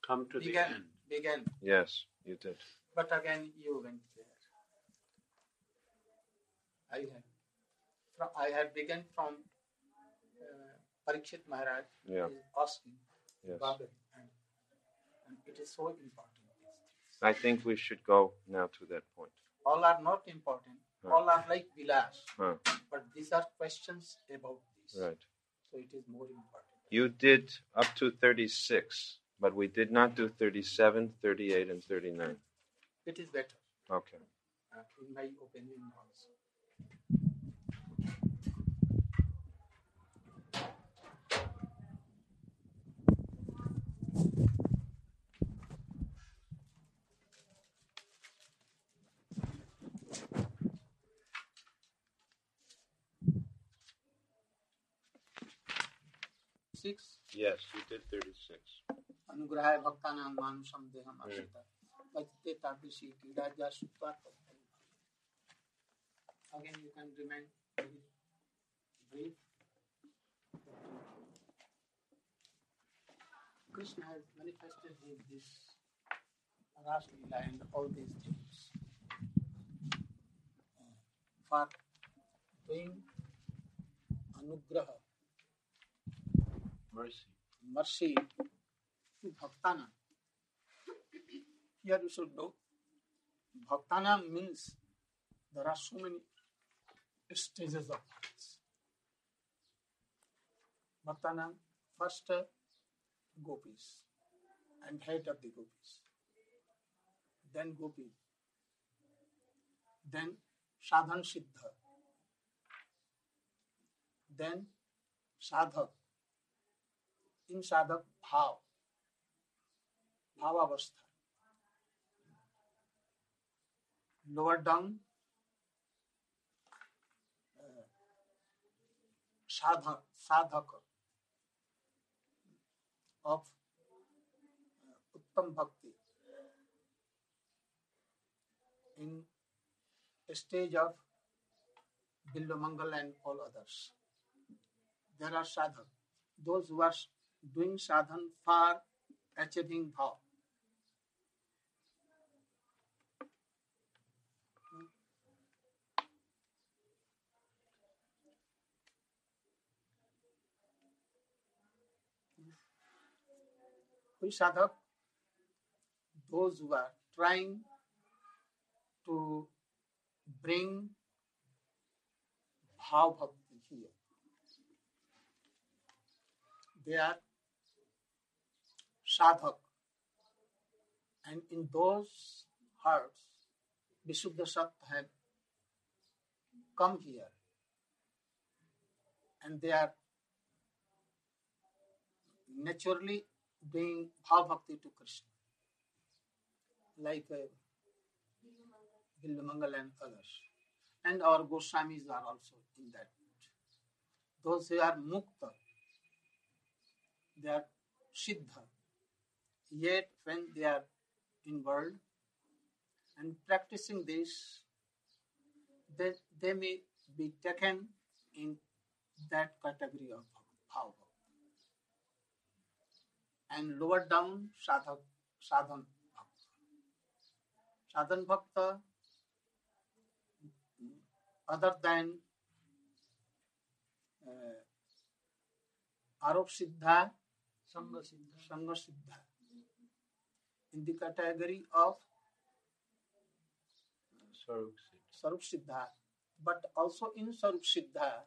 come to the end. Began. Yes, you did. But again, you went there. I had begun from Parikshit Maharaj is asking Babel, and it is so important. I think we should go now to that point. All are not important. All are like Vilas. But these are questions about this. Right. So it is more important. You did up to 36, but we did not do 37, 38, and 39. It is better. Okay. In my opinion also. Yes, you did 36. Anugrahaya bhaktanam manusam deham ashita. Vajte tapishi kiraja sutvat. Again, you can remain very brief. Krishna has manifested this Ras Leela and all these things for doing anugraha, mercy to Bhaktana. Here you should know, Bhaktana means there are so many stages of bhaktis. Bhaktana, first gopis and head of the gopis, then gopi, then sadhan siddha, then sadhak, in sadhak bhav, bhavavastha, lower down sadhaka of Uttam Bhakti in a stage of Bilvamangal and all others. There are sadhak, those who are doing sadhan for achieving bhav. Who is sadhak? Those who are trying to bring bhav bhakti here. They are sadhak. And in those hearts, Visuddha Sat have come here. And they are naturally doing bhav bhakti to Krishna. Like Bilvamangal and others. And our Goswamis are also in that. Those who are mukta, they are siddha. Yet when they are in world and practicing this, they may be taken in that category of bhav. And lower down sadhan bhakta. Sadhan bhakta, other than Arop Siddha, Sangha Siddha, in the category of Sarup Siddha, but also in Sarup Siddha,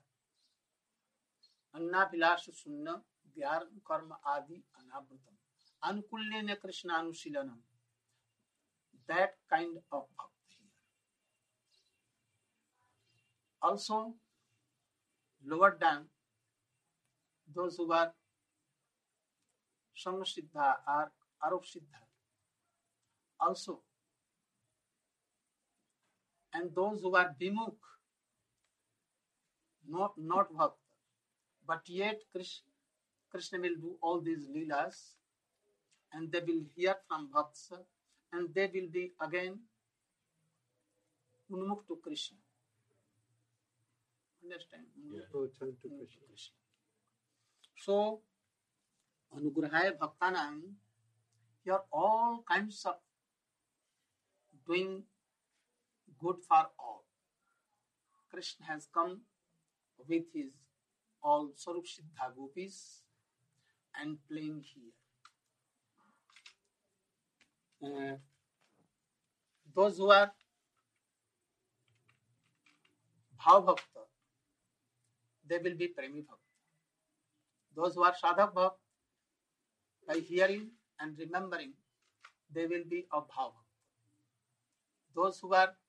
Anna Vilas Sunna, Gyar Karma Adi Anabrutam, Anukulyena Krishna Anusilanam, that kind of bhakti here. Also, lower down, those who are Sangha Siddha or Arop Siddha, also, and those who are Vimukh, not Bhakta, but yet Krishna will do all these leelas, and they will hear from Bhakts, and they will be again unmukh to Krishna. Understand? Turn to Krishna. So, Anugrahaya Bhaktanam, Here all kinds of doing good for all. Krishna has come with his all Sarup Siddha gopis and playing here. Those who are Bhav Bhakta, they will be Premi Bhakta. Those who are Sadhak Bhakta, by hearing and remembering, they will be of Bhav Bhakta. Those who are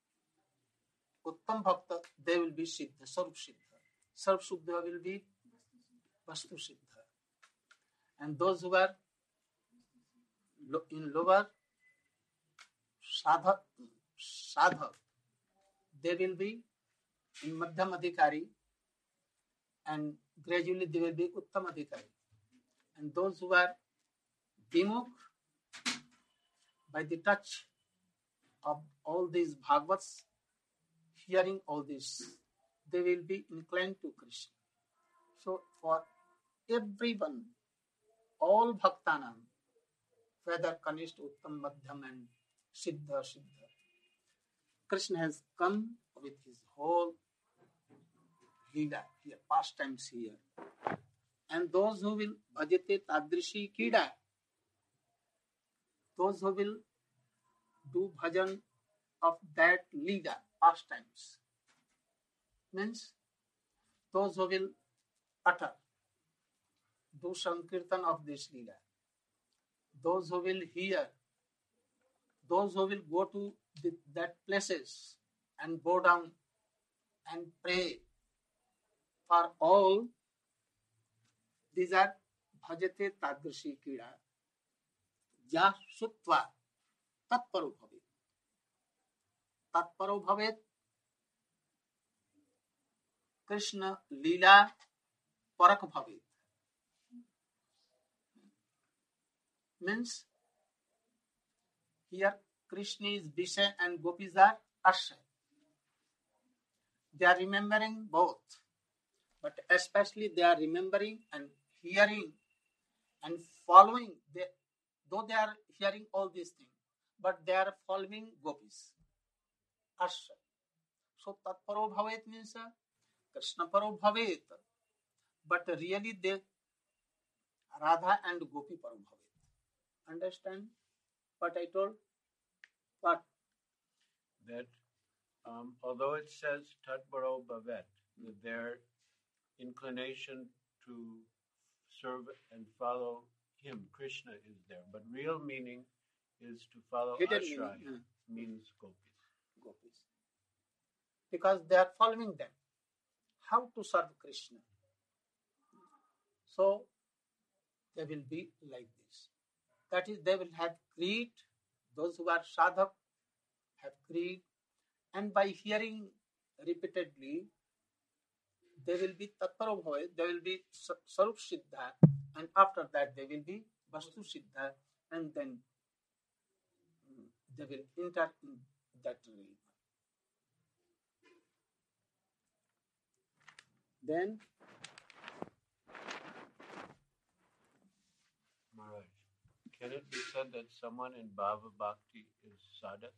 Uttam Bhakta, they will be Siddha, Sarup Siddha. Sarup Siddha will be Vastu Siddha. And those who are in lower Sadhak, they will be in Madhyam Adhikari, and gradually they will be Uttam Adhikari. And those who are Vimukh, by the touch of all these Bhagavats, hearing all this, they will be inclined to Krishna. So for everyone, all Bhaktanam, whether Kanishta, Uttam, Madhyam and Siddha, Krishna has come with his whole Leela here, pastimes here. And those who will Bhajate Tadrishi Kida, those who will do bhajan of that Leela, pastimes, means those who will utter, do Sankirtan of this Leela, those who will hear, those who will go to that places and bow down and pray, for all these are Bhajate Tadrishi Kida, Ya Sutva Tatparo Bhavet. Tatparo Bhavet, Krishna Leela Parak Bhavet. Means here Krishna is Vishay and Gopis are Ashay. They are remembering both, but especially they are remembering and hearing and following. Though they are hearing all these things, but they are following Gopis. Ashay. So Tatparo Bhavet means Krishna Paro Bhavet, but really they Radha and Gopi Paro Bhavet. Understand what I told? What? That although it says Tatparo Bhavet, that their inclination to serve and follow him, Krishna, is there. But real meaning is to follow Ashray, means Gopis. Because they are following them. How to serve Krishna? So they will be like this. That is, they will have greed. Those who are sadhak have greed. And by hearing repeatedly, they will be Tatparo Bhavet, they will be Sarup Siddha, and after that they will be Vastu Siddha, and then they will enter in that realm. Then Maharaj, can it be said that someone in Bhava Bhakti is sadhak?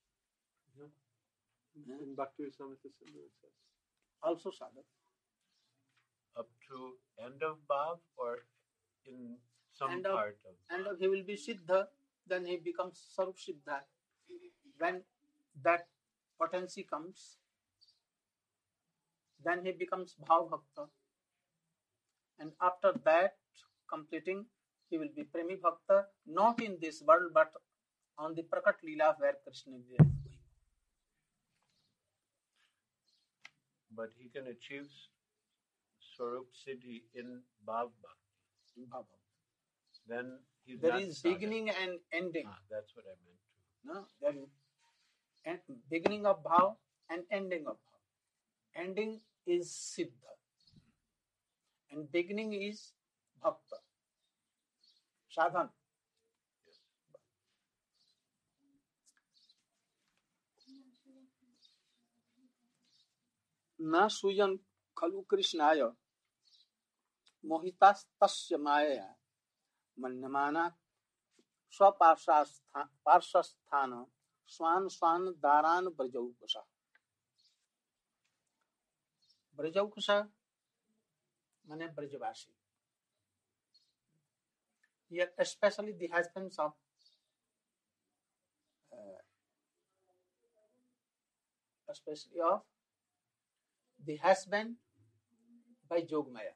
In Bhakti Rasamrita Sindhu it says. also sadhak. Up to end of Bhav or in some End part of And Bhav? he will be Siddha, then he becomes Sarup Siddha. When that potency comes, then he becomes Bhav Bhakta. And after that, completing, he will be Premi Bhakta, not in this world, but on the Prakat Leela where Krishna is going. But he can achieve Swarup Siddhi in Bhav Bhakti. In Bhav Bhakta. Then he's There not is sadhak. beginning and ending. That's what I meant too. No, there is beginning of Bhav and ending of Bhav. Ending is Siddha. And beginning is Bhakta. Sadhan. न सुयन खलु कृष्णाय मोहितास्तस्य मायया मन्यमाना स्वपार्श्वस्थान स्वान स्वान दारान ब्रजौकुश. ब्रजौकुश माने ब्रजवासी. Here especially the husbands of especially of the husband by Jogmaya.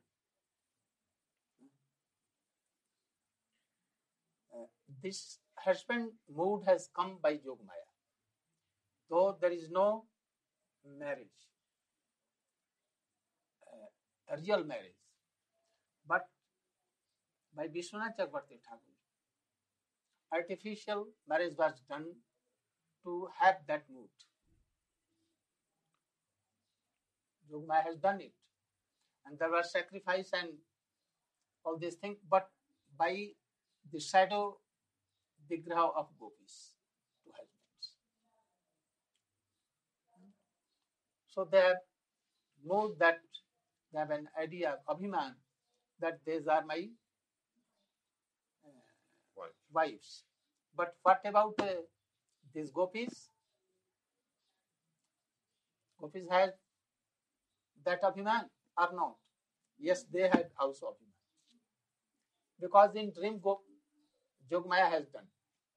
This husband mood has come by Jogmaya. Though there is no marriage, real marriage, but by Vishwanath Chakravarti Thakur, artificial marriage was done to have that mood. Jogmaya has done it, and there was sacrifice and all these things, but by the shadow vigraha of gopis to husbands. So they have moved that, they have an idea of Abhiman that these are my wives. But what about these gopis? Gopis had that Abhiman or not? Yes, they had also Abhiman. Because in dream Jogmaya has done.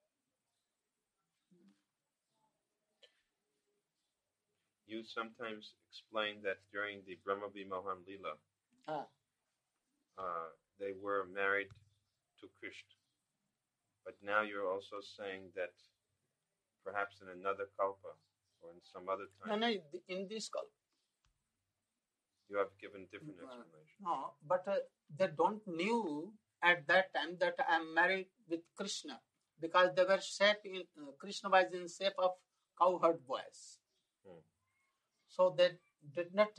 You sometimes explain that during the Brahma Vimohan Leela, they were married to Krishna. But now you're also saying that perhaps in another kalpa or in some other time. No, in this kalpa. You have given different explanation. No, but they don't knew at that time that I am married with Krishna, because they were shaped in Krishna was in shape of cowherd boys. So they did not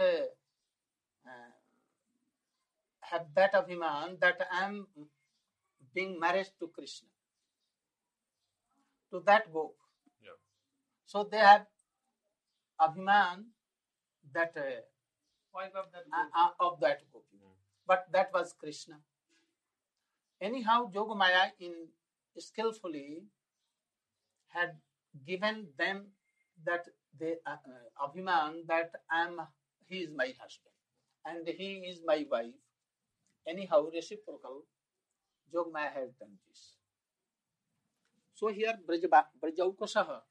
have that Abhiman that I am being married to Krishna, to that gop. Yeah. So they have Abhiman that of that gopi. But that was Krishna. Anyhow, Jogmaya skillfully had given them that the Abhiman that he is my husband and he is my wife. Anyhow, reciprocal, Jogmaya has done this. So here, Brajaukasaha,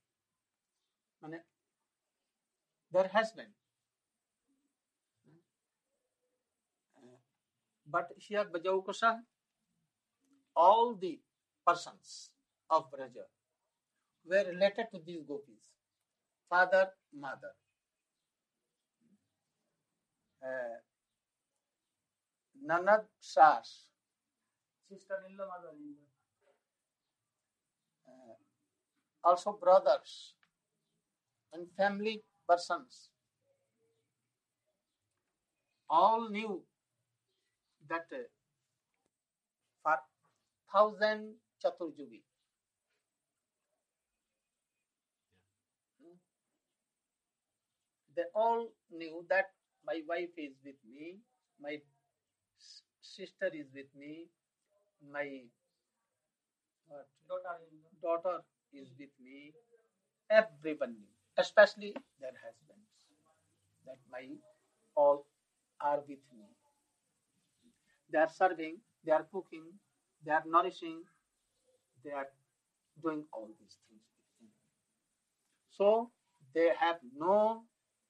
their husband. But here, Brajaukasa, all the persons of Braja were related to these gopis, father, mother. Nanad, Sas, sister-in-law, mother-in-law. Also brothers and family persons. All knew that for 1,000 Chaturjugi, they all knew that my wife is with me, my sister is with me, my daughter is with me. Everyone knew, especially their husbands, that my all are with me. They are serving, they are cooking, they are nourishing, they are doing all these things with him. So they have no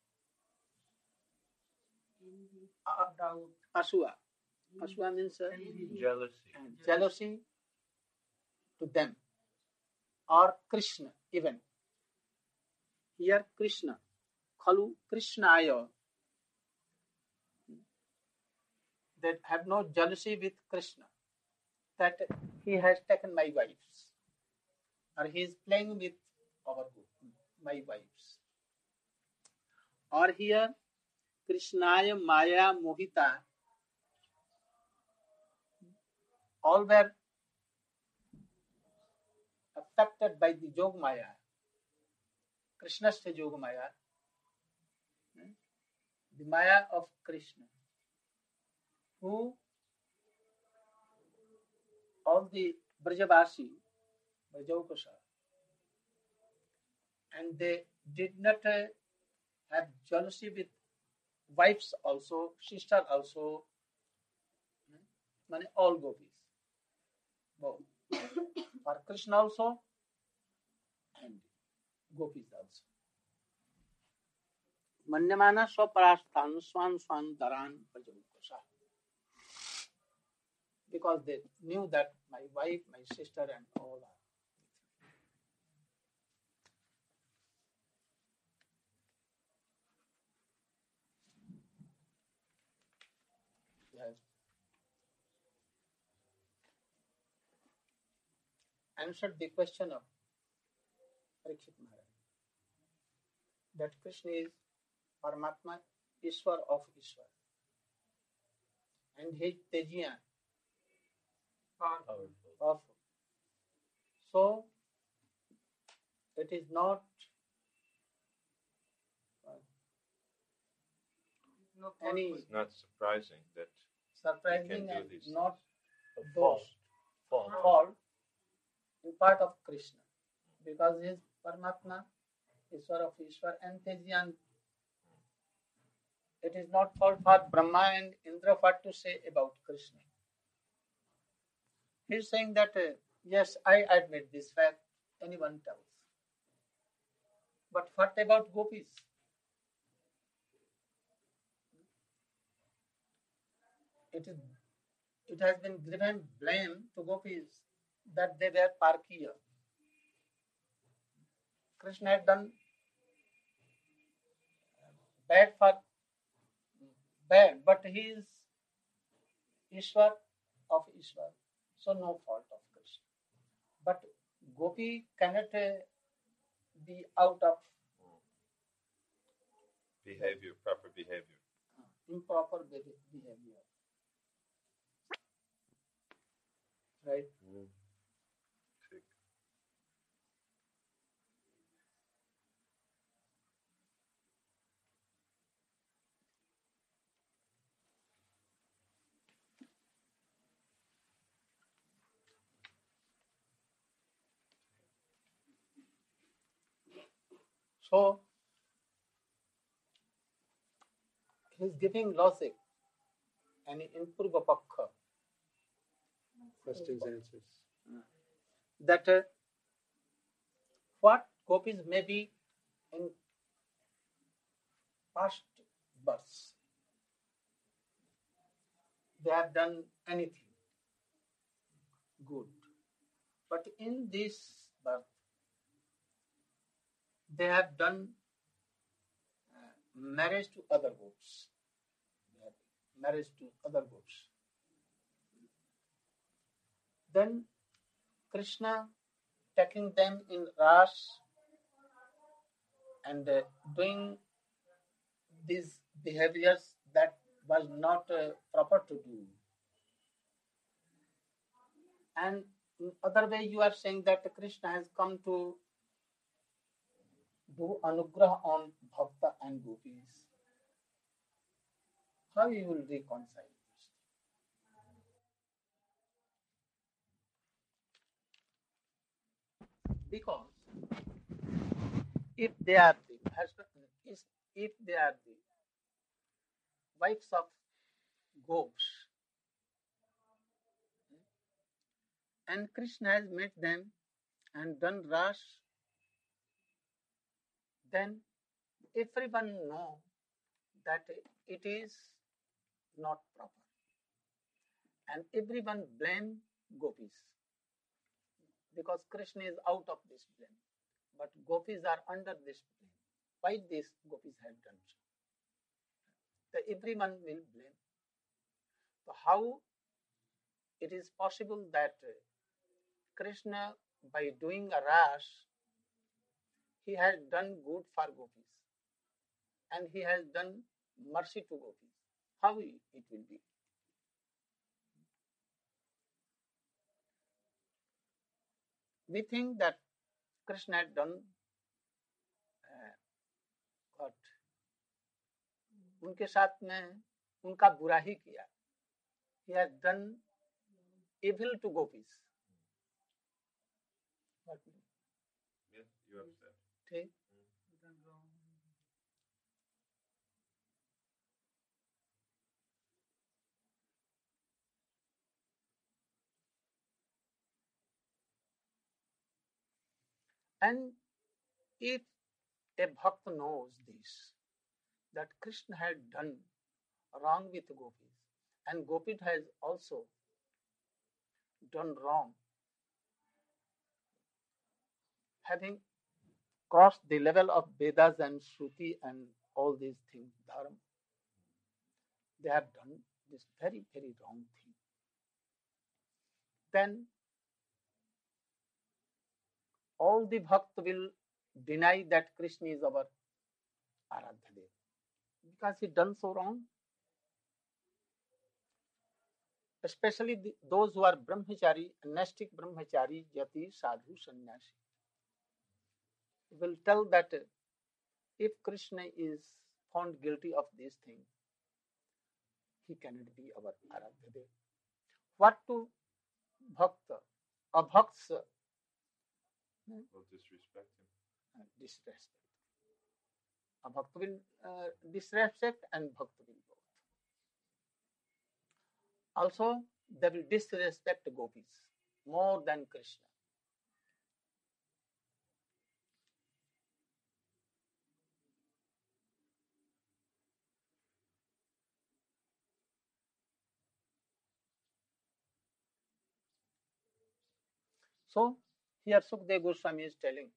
asua. Asua means jealousy to them, or Krishna even. Here Krishna, Khalu Krishnaya, they have no jealousy with Krishna, that he has taken my wives, or he is playing with my wives. Or here Krishnaya Maya Mohita, all were affected by the Jogmaya, Krishna's Jogmaya, the Maya of Krishna, who all the Brajavasi Brajaukasa. And they did not have jealousy with wives also, sister also, all gopis. Both. For Krishna also and gopis also. Manyamana swaparasthan swan swan dharan Brajaukasa. Because they knew that my wife, my sister and all are. Yes. Answered the question of Parikshit Maharaj. That Krishna is Paramatma, Ishwar of Ishwar. And he is Tejiyan. Powerful. So, it is not it's not surprising that surprising can and do this. not fault in part of Krishna. Because he is Paramatma, Ishwar of Ishwar and Tejiyan. It is not fault for Brahma and Indra what to say about Krishna. He is saying that, yes, I admit this fact, anyone tells. But what about gopis? It has been given blame to gopis that they were Parkiya. Krishna had done bad, but he is Ishwar of Ishwar, so no fault of Krishna. But gopi cannot be out of proper behavior. Improper behavior. Right? So, he is giving logic and in Purva Pakha. Questions, answers. That what gopis may be in past births, they have done anything good. But in this birth, they have done marriage to other goats. Marriage to other goats. Then Krishna taking them in ras and doing these behaviors that was not proper to do. And in other way you are saying that Krishna has come to do anugrah on bhakta and gopis. How you will reconcile this? Because if they are the wives of gops, and Krishna has met them and done ras, then everyone know that it is not proper. And everyone blame gopis. Because Krishna is out of this blame. But gopis are under this blame. Why these gopis have done so? So everyone will blame. So how it is possible that Krishna, by doing a ras, he has done good for gopis. And he has done mercy to gopis. How it will be? We think that Krishna had done what? उनके साथ में उनका बुरा ही किया. He has done evil to gopis. Yes, you have said. Okay. And if a bhakta knows this, that Krishna had done wrong with gopis, and Gopis has also done wrong, having crossed the level of Vedas and Shruti and all these things, dharma, they have done this very, very wrong thing. Then all the bhakta will deny that Krishna is our Aradhya Dev because he done so wrong. Especially those who are brahmachari, nastic brahmachari, yati, sadhu, sannyasi, will tell that if Krishna is found guilty of these things, he cannot be our Aradhya Dev. What to bhakta? A bhakta will disrespect him. Disrespect. A bhakta will disrespect and bhakta will both. Also, they will disrespect gopis more than Krishna. So, here Sukadeva Goswami is telling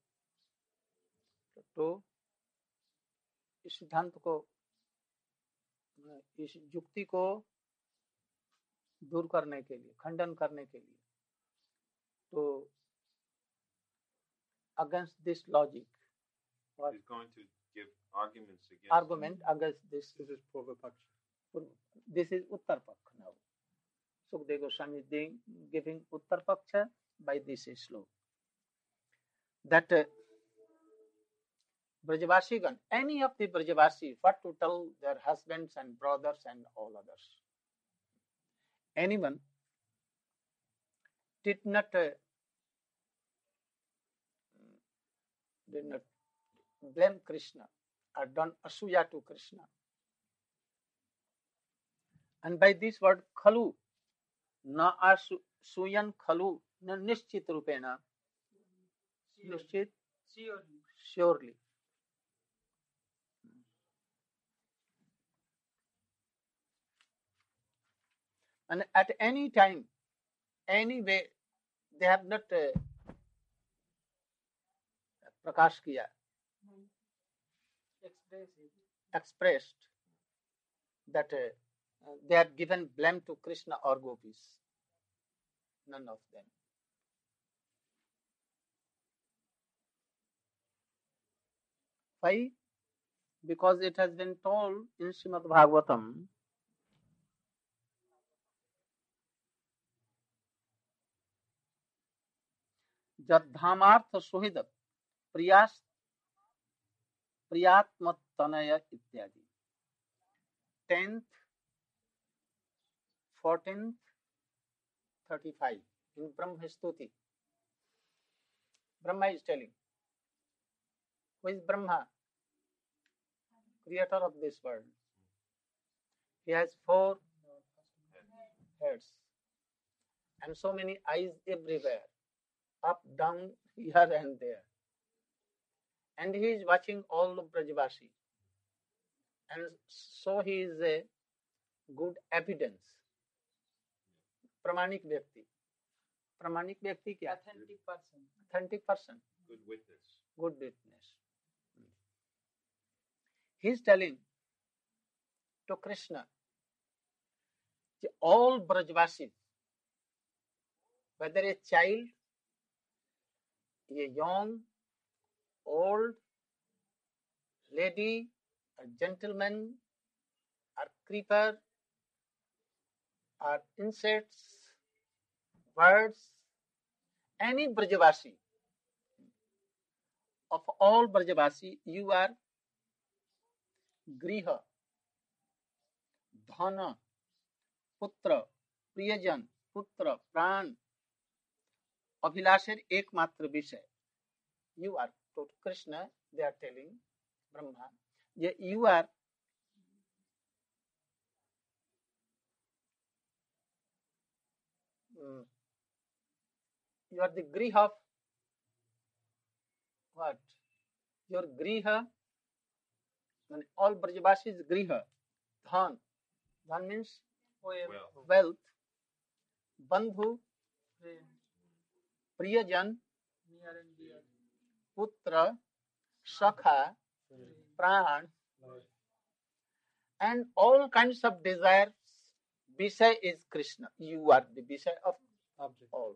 तो इस सिद्धांत को, इस युक्ति को दूर करने के लिए, खंडन करने के लिए, तो against this logic, what he's going to give argument against this. This is Purva Paksha. This is Uttar Paksha now. Sukadeva Goswami is giving Uttar Paksha by this sloka. That Brajavasigan, any of the Brajavasi, what to tell their husbands and brothers and all others. Anyone did not blame Krishna or done asuya to Krishna. And by this word khalu, na asuyan khalu, na nishchit rupena, nishchit, surely. And at any time, any way, they have not prakash kiya, expressed that they have given blame to Krishna or gopis. None of them. Why? Because it has been told in Srimad Bhagavatam, Jadhamartha Suhida Priyatmatanaya ityadi. 10th, 14th, 35 in Brahma Stuti. Brahma is telling. Who is Brahma? Creator of this world. He has 4 heads and so many eyes everywhere, up, down, here and there. And he is watching all of Brajavasi. And so he is a good evidence. Pramanik Vyakti. Pramanik Vyakti kya? Authentic person. Good witness. Good witness. He is telling to Krishna, all Brajavasis, whether a child, a young, old, lady, a gentleman, or creeper, or insects, birds, any Brajavasi, of all Brajavasi, you are Griha, Dhana, Putra, Priyajan, Putra, Pran, অভিলাষের একমাত্র বিষয়। You are to Krishna, they are telling Brahma, you are the griha of what? Your griha, all Brajavasis griha, dhan. Dhan means wealth. Bandhu, priyajan, putra, sakha, pran, and all kinds of desires. Vishay is Krishna. You are the Vishay of all.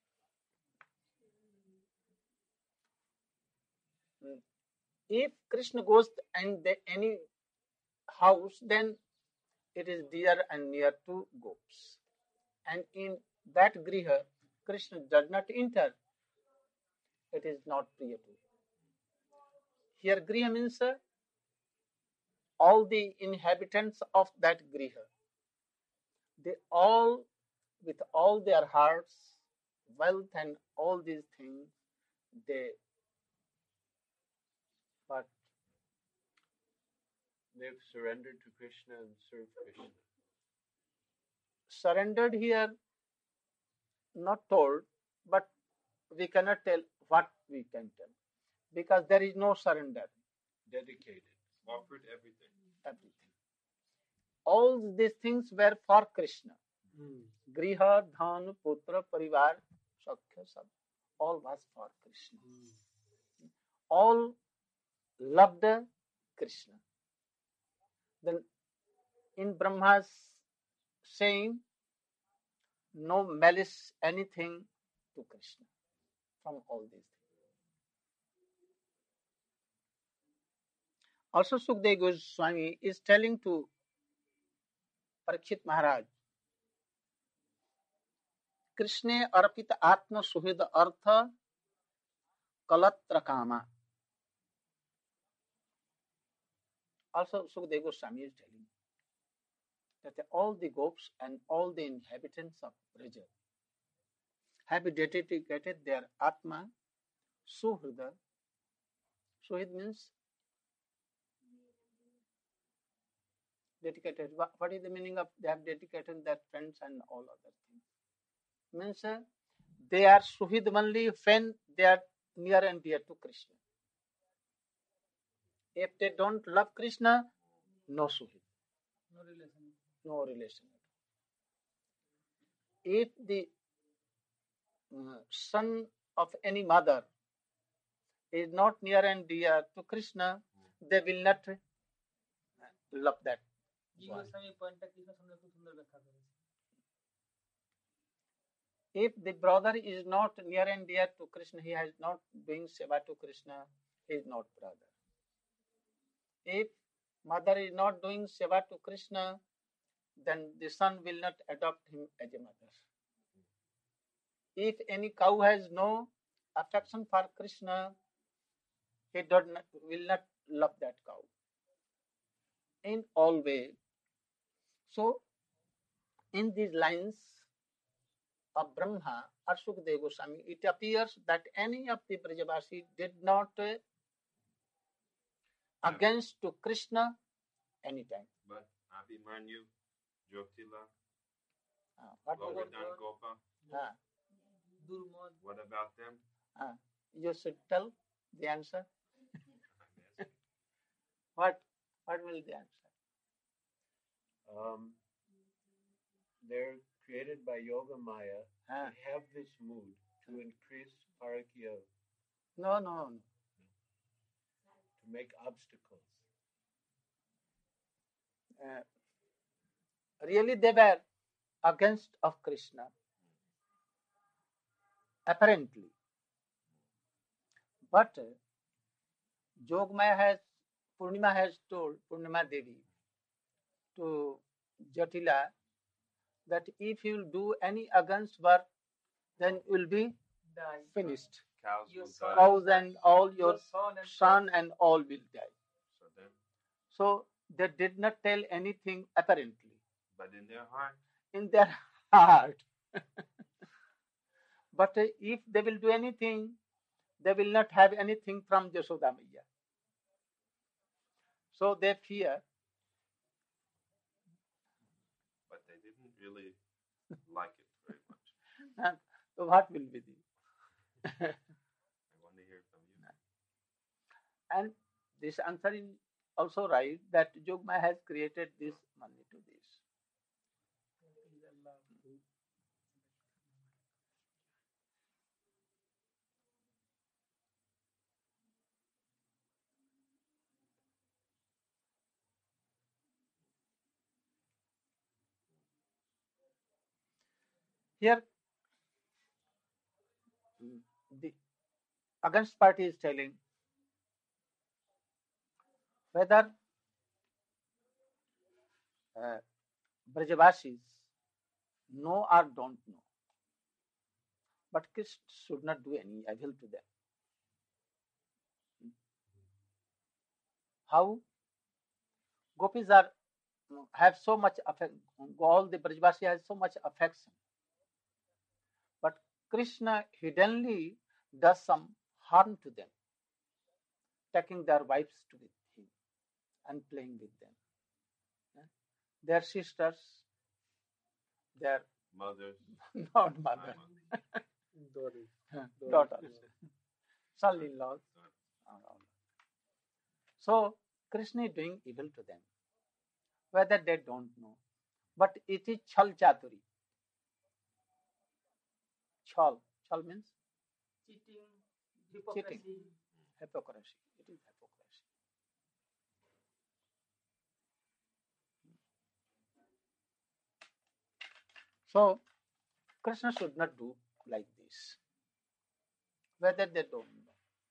If Krishna goes in any house, then it is dear and near to gops. And in that griha, Krishna does not enter. It is not priya to. Here griha means all the inhabitants of that griha. They all, with all their hearts, wealth and all these things, they've surrendered to Krishna and serve Krishna. Surrendered here, not told, but we cannot tell what we can tell, because there is no surrender. Dedicated. Offered everything. Everything. All these things were for Krishna. Griha, dhan, putra, parivar, sakhya, sab, all was for Krishna. All loved Krishna. Then in Brahma's saying, no malice anything to Krishna from all these things. Also Sukadeva Goswami is telling to Parikshit Maharaj, Krishna arpita atma suhid artha kalatra kama. Also Sukadeva Goswami is telling that all the gops and all the inhabitants of Braja have dedicated their atma suhrida. Suhid means dedicated. What is the meaning of they have dedicated their friends and all other things? Means they are suhid only when they are near and dear to Krishna. If they don't love Krishna, no suhid. No relation. If the son of any mother is not near and dear to Krishna, they will not love that. If the brother is not near and dear to Krishna, he has not doing seva to Krishna, he is not brother. If mother is not doing seva to Krishna, then the son will not adopt him as a mother. If any cow has no affection for Krishna, he will not love that cow in all ways. So, in these lines of Brahma or Sukadeva Goswami, it appears that any of the Brajavasi did not against to Krishna anytime. But Abhimanyu, Jyotila, Govardhan Gopa, what about them? You should tell the answer. What will the answer? They're created by Yoga Maya. They have this mood to increase parakya. No. To make obstacles. Really they were against of Krishna. Apparently. But Purnima has told Purnima Devi to Jatila that if you will do any against work, then you will be finished. Cows and all your son and all will die. So they did not tell anything apparently. But in their heart. In their heart. But if they will do anything, they will not have anything from Yashoda Maiya. So they fear. But they didn't really like it very much. And so what will be the? I want to hear from you. And this answer is also right, that Yogmaya has created this money to this. Here, the against party is telling whether Brajavasis know or don't know, but Krishna should not do any evil to them. How? Gopis have so much affection. All the Brajavasi has so much affection, but Krishna hiddenly does some harm to them, taking their wives to with him and playing with them. Their sisters, their mothers, not mother, daughters, son-in-laws. So Krishna is doing evil to them, whether they don't know. But it is chal chaturi. Chal means cheating, hypocrisy. Hypocrisy. It is hypocrisy. So Krishna should not do like this, whether they don't know.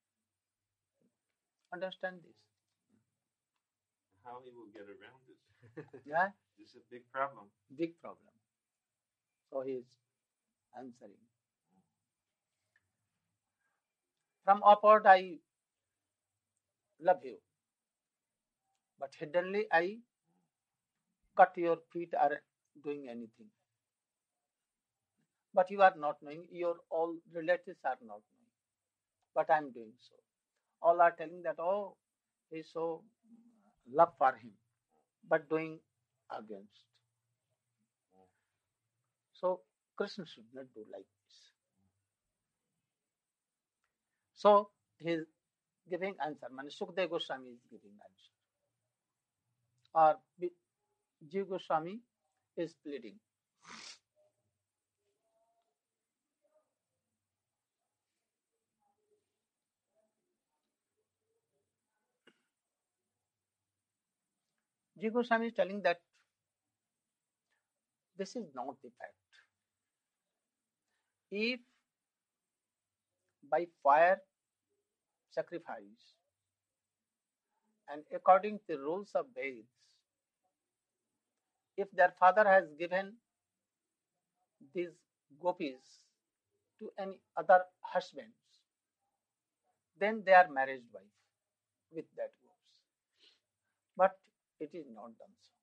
Understand this? How he will get around this? Yeah, this is a big problem. Big problem. So he is answering. From upward I love you, but hiddenly I cut your feet or doing anything. But you are not knowing, your all relatives are not knowing. But I am doing so. All are telling that, oh, he is so love for him, but doing against. So Krishna should not do like this. So he is giving answer. Sukadeva Goswami is giving answer. Or Jiva Goswami is pleading. Jiva Goswami is telling that this is not the fact. If by fire sacrifice and according to the rules of Veds, if their father has given these gopis to any other husbands, then they are marriage wife with that gopis. But it is not done so.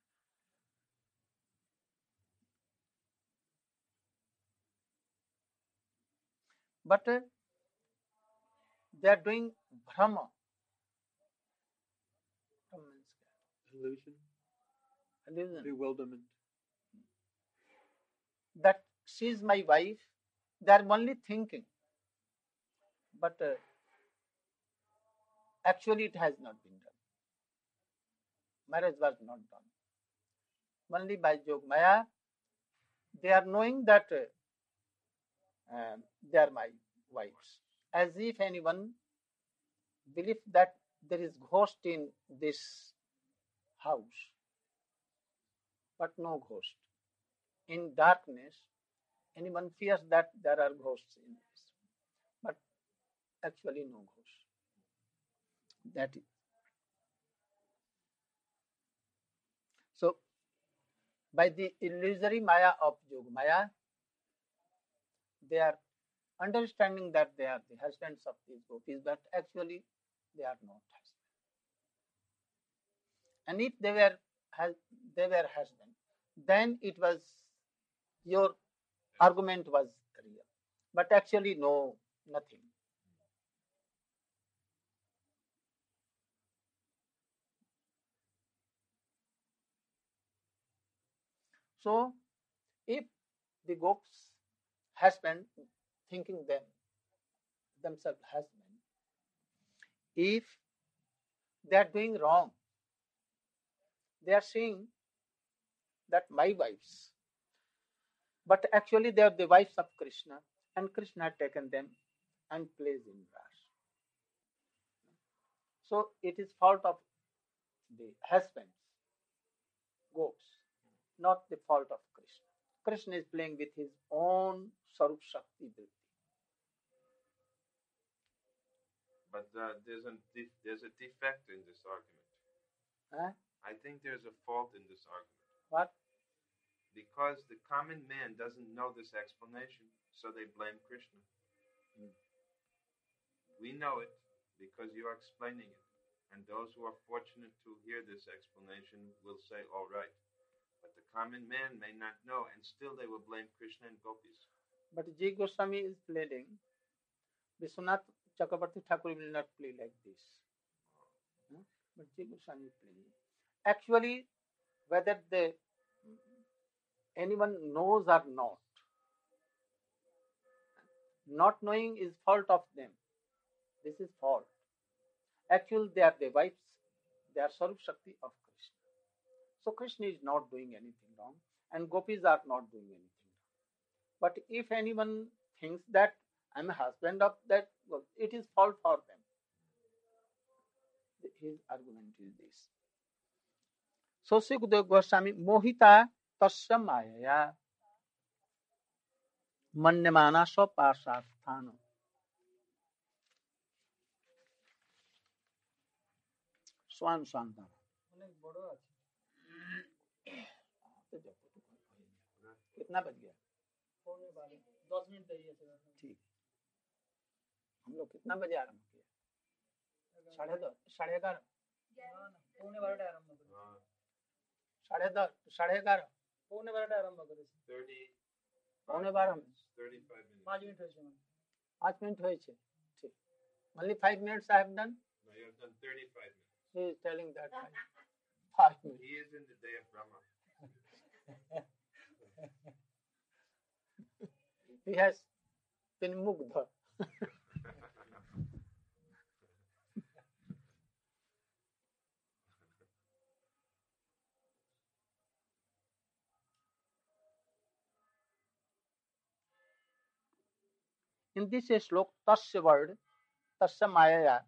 But they are doing Brahma. Illusion. Bewilderment. That she is my wife, they are only thinking. But actually it has not been done. Marriage was not done. Only by Yogmaya, they are knowing that they are my wives. As if anyone believes that there is ghost in this house, but no ghost. In darkness, anyone fears that there are ghosts in this, but actually no ghost. That is. So, by the illusory Maya of Yogmaya, they are understanding that they are the husbands of these gopis, but actually they are not husbands. And if they were husbands, then it was, your argument was real. but actually no, nothing. So, if the gops husband thinking themselves husband, if they are doing wrong, they are saying that my wives, but actually they are the wives of Krishna, and Krishna had taken them and placed in Rasa. So it is fault of the husbands, goats, not the fault of Krishna. Krishna is playing with his own Sarup Shakti Vritti. But there's a defect in this argument. Huh? I think there's a fault in this argument. What? Because the common man doesn't know this explanation, so they blame Krishna. We know it because you are explaining it. And those who are fortunate to hear this explanation will say, all right. But the common man may not know, and still they will blame Krishna and gopis. But J. Goswami is pleading, Vishwanath Chakrabarti Thakur will not play like this. But J. Goswami is pleading. Actually, whether anyone knows or not knowing is fault of them. This is fault. Actually, they are the wives. They are Sarup Shakti of Krishna. So Krishna is not doing anything wrong, and gopis are not doing anything wrong. But if anyone thinks that I'm a husband of that, well, it is fault for them. His argument is this. So Sukadeva Goswami, Mohita tasya mayaya manyamana swapasasthano. स्वान शांता कितना बज गया? 10 minute ठीक. हम लोग कितना बजे आरंभ किया? 10:30 11:30 पौने 12 आरंभ करें. 10:30 11:30 पौने 12 आरंभ करें. 10:15 5 मिनट হয়েছে. 5 मिनट হয়েছে. ठीक. Only 5 minutes I have done. No, you have done 35 minutes. He is telling that 5 minutes. He is in the day of Brahma. He has been mugdha. In this slok, tasya word, tasya mayaya,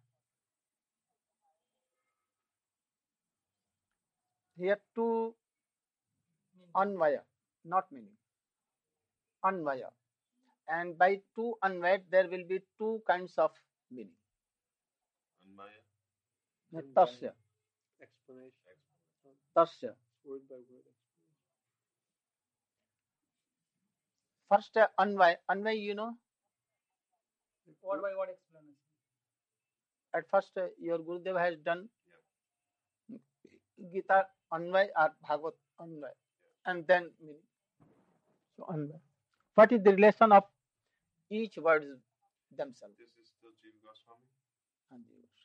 here two anvaya, not meaning, anvaya. And by two anvaya, there will be two kinds of meaning. Anvaya? Tasya. Explanation. Tasya. Word by word. First anvaya. Anvaya, you know? Word by word explanation. At first, your Gurudev has done Gita Anvay or Bhagavad Anvay, and then meaning. So Anvay. What is the relation of each word themselves? This is still Jiva Goswami? And Jiva Goswami.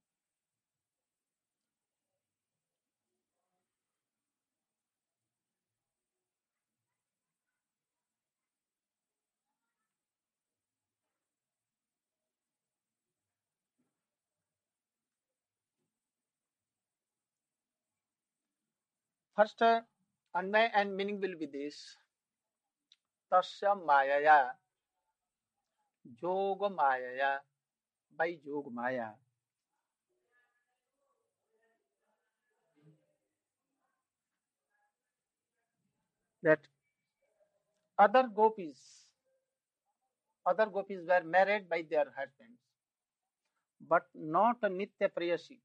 First, Anvay and meaning will be this. Tasya mayaya, yoga mayaya, by yoga maya. That other gopis were married by their husbands, but not a Nitya Prayasi.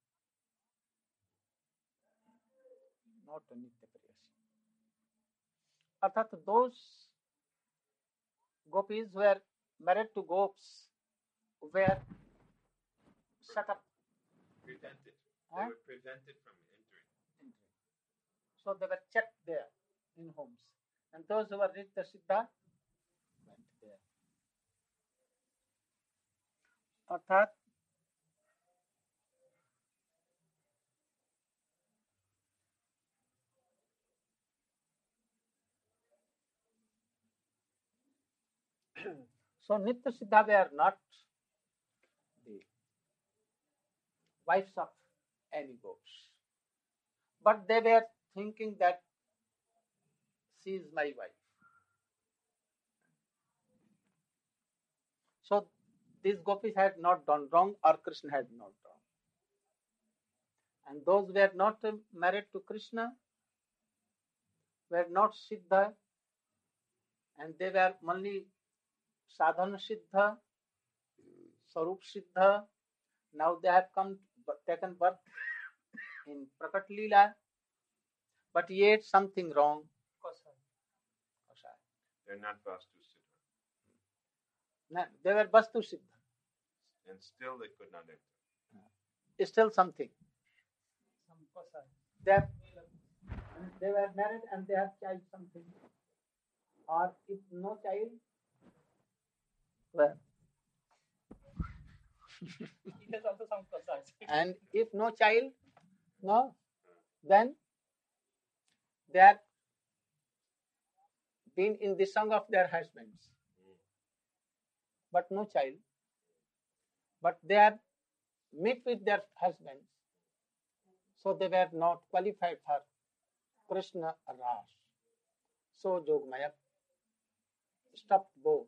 Not a Nitya Prayasi. Arthat, those gopis were married to gops were shut up. Prevented. They were prevented from entering. So they were checked there in homes. And those who were Nitya Siddha went there. अर्थात so Nitya Siddha, they are not the wives of any gopis, but they were thinking that she is my wife. So these gopis had not done wrong, or Krishna had not done. And those who were not married to Krishna were not Siddha, and they were only Sadhana Siddha, Sarup Siddha. Now they have taken birth in Prakat Leela, but yet something wrong. They're not Vastu Siddha. No, they were Vastu Siddha. And still they could not enter. Still something. They were married and they have child something. Or if no child, well. And if no child, no, then they have been in the song of their husbands, but no child. But they have met with their husbands, so they were not qualified for Krishna Ras. So Jogmaya stopped both.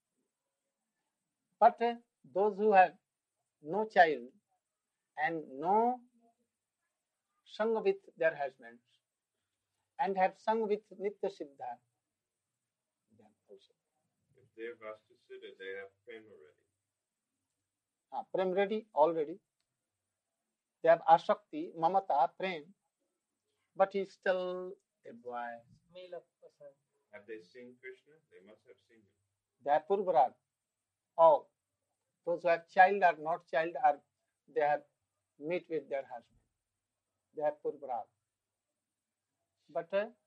But those who have no child and no sung with their husbands and have sung with Nitya Siddha, they are also. If they are Vastu Siddha, they have prem already. Prem ready already. They have Asakti, Mamata, Prem, but he's still a boy. Have they seen Krishna? They must have seen him. They are Purvarag. All. Those who have child or not child, are they have met with their husband. They are Purvarag. But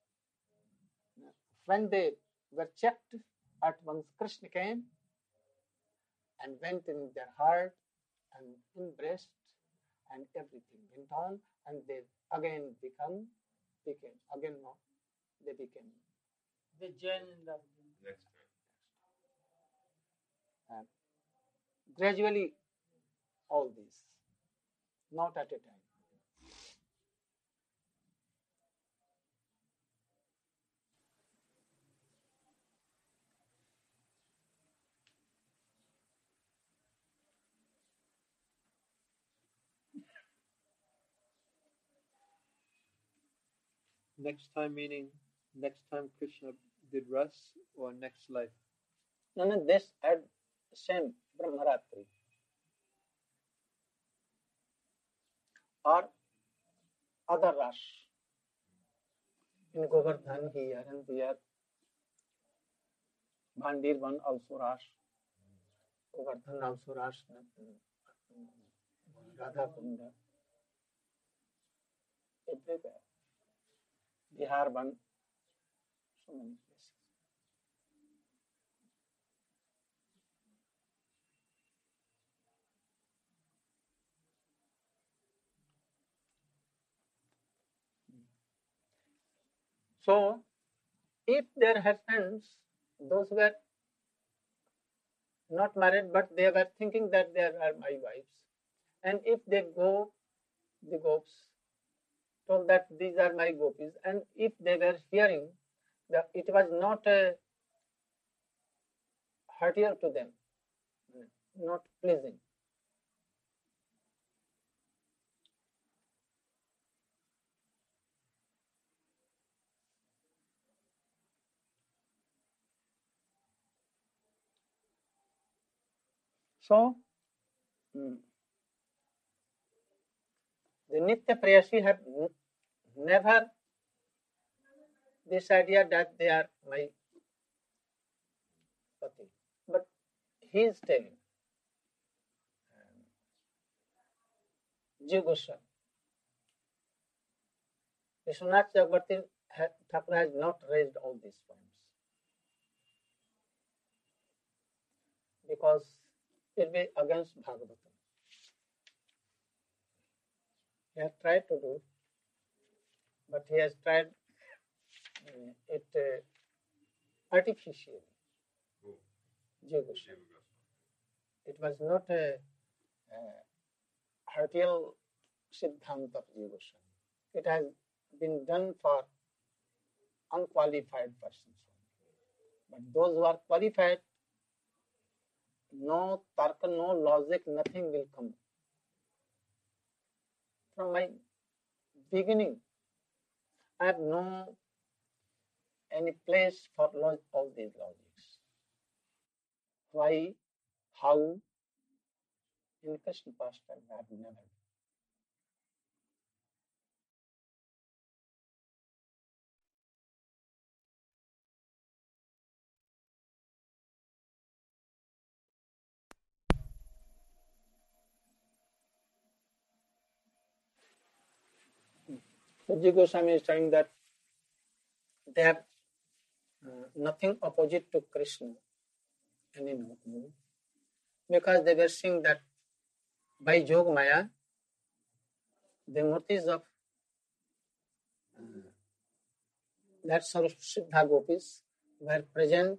when they were checked, at once Krishna came and went in their heart and embraced, and everything went on, and they again became. They joined in the Next time. Gradually, all this, not at a time. next time meaning next time Krishna did ras or next life? No, this had same Brahmaratri or other ras. In Govardhan here and there, Bhandirvan also ras, Govardhan also ras, Radha Kunda, everywhere. Bihar Ban, so many places. So, if their husbands, those were not married, but they were thinking that they are my wives, and if they go, the gopis told that these are my gopis, and if they were hearing that it was not heartier to them, not pleasing. So, the Nitya Prayasi have never this idea that they are my pati. But he is telling, Jiv Goswami, Vishwanath Chakravarti Thakur has not raised all these points. Because will be against Bhagavatam. He has tried to do, but he has tried it artificially. Jiva Goswami. It was not a heartial Siddhanta of Jiva Goswami. It has been done for unqualified persons. But those who are qualified, no tarka, no logic, nothing will come. From my beginning, I have no any place for all these logics. Why, how, in Krishna pastime, I have never. Jiva Goswami is saying that they have nothing opposite to Krishna anymore, because they were saying that by Jog Maya, the murtis of that Sarvasiddha gopis were present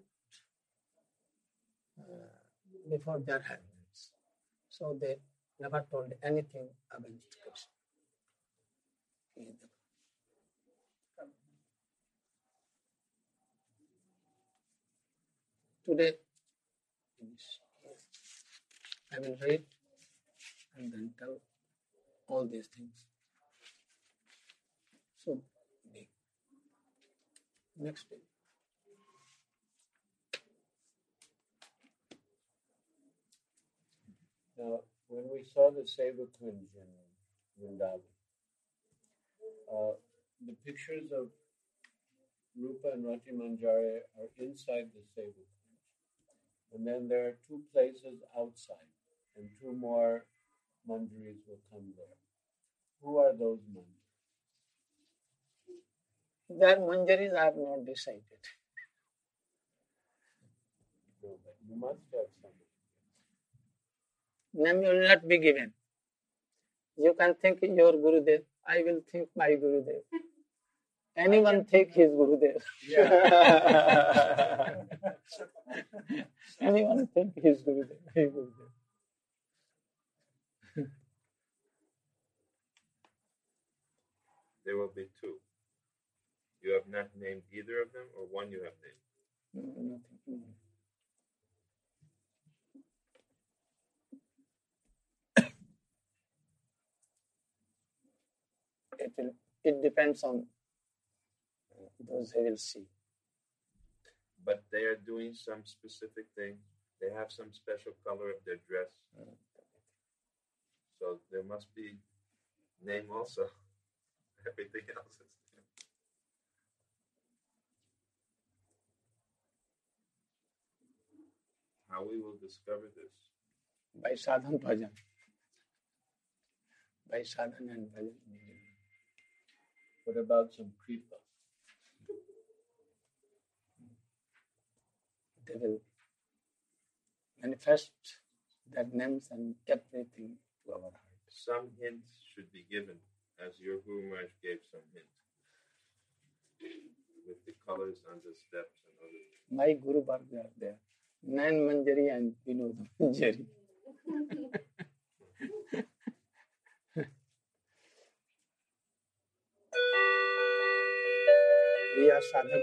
before their hands. So they never told anything against Krishna. Today, I will read and then tell all these things. So, next page. Now, when we saw the Sevakunj in Vrindavan, the pictures of Rupa and Rati Manjari are inside the Sevakunj. And then there are two places outside, and two more manjaris will come there. Who are those manjaris? Their manjaris I have not decided. No, but you must have somebody. Name will not be given. You can think your Gurudev. I will think my Gurudev. Anyone think his Gurudev. Yeah. Anyone think his Gurudev. His Gurudev. There will be two. You have not named either of them, or one you have named? No, nothing. It depends on those who will see. But they are doing some specific thing. They have some special color of their dress. So there must be name also. Everything else is name. How we will discover this? By sadhan bhajan. By sadhan and bhajan. What about some kripa? They will manifest their names and everything to our heart. Some hints should be given, as your Guru Maharaj gave some hint, with the colors on the steps and other things. My Guru Bhargava are there. Nayan Manjari and Vinod Manjari. We are sadhak.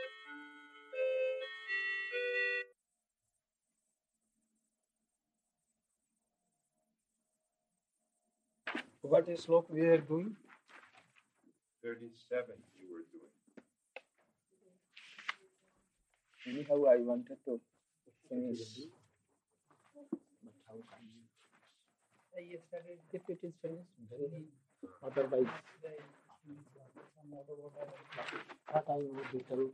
What is slok we are doing? 37 you were doing. Anyhow, I wanted to finish. But how can you? If it is finished, very otherwise. What I will be told.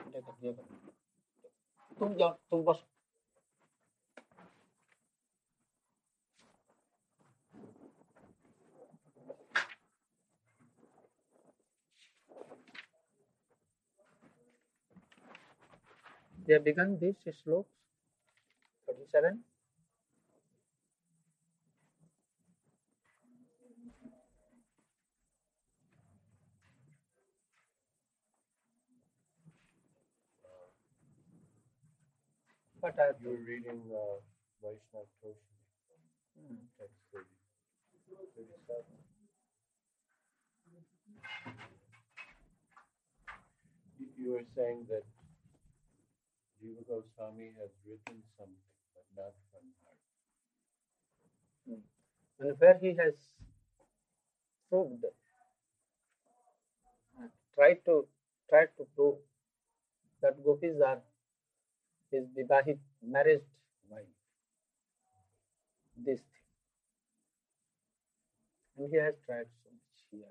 तुम जाओ, तुम बस. They have begun these slokas, 37. What are you were reading Vaishnav Toshni, text 37. You were saying that Jiva Goswami has written something, but not from heart. And where he has proved, tried to prove that gopis are his vivahit married wife. This thing. And he has tried so much here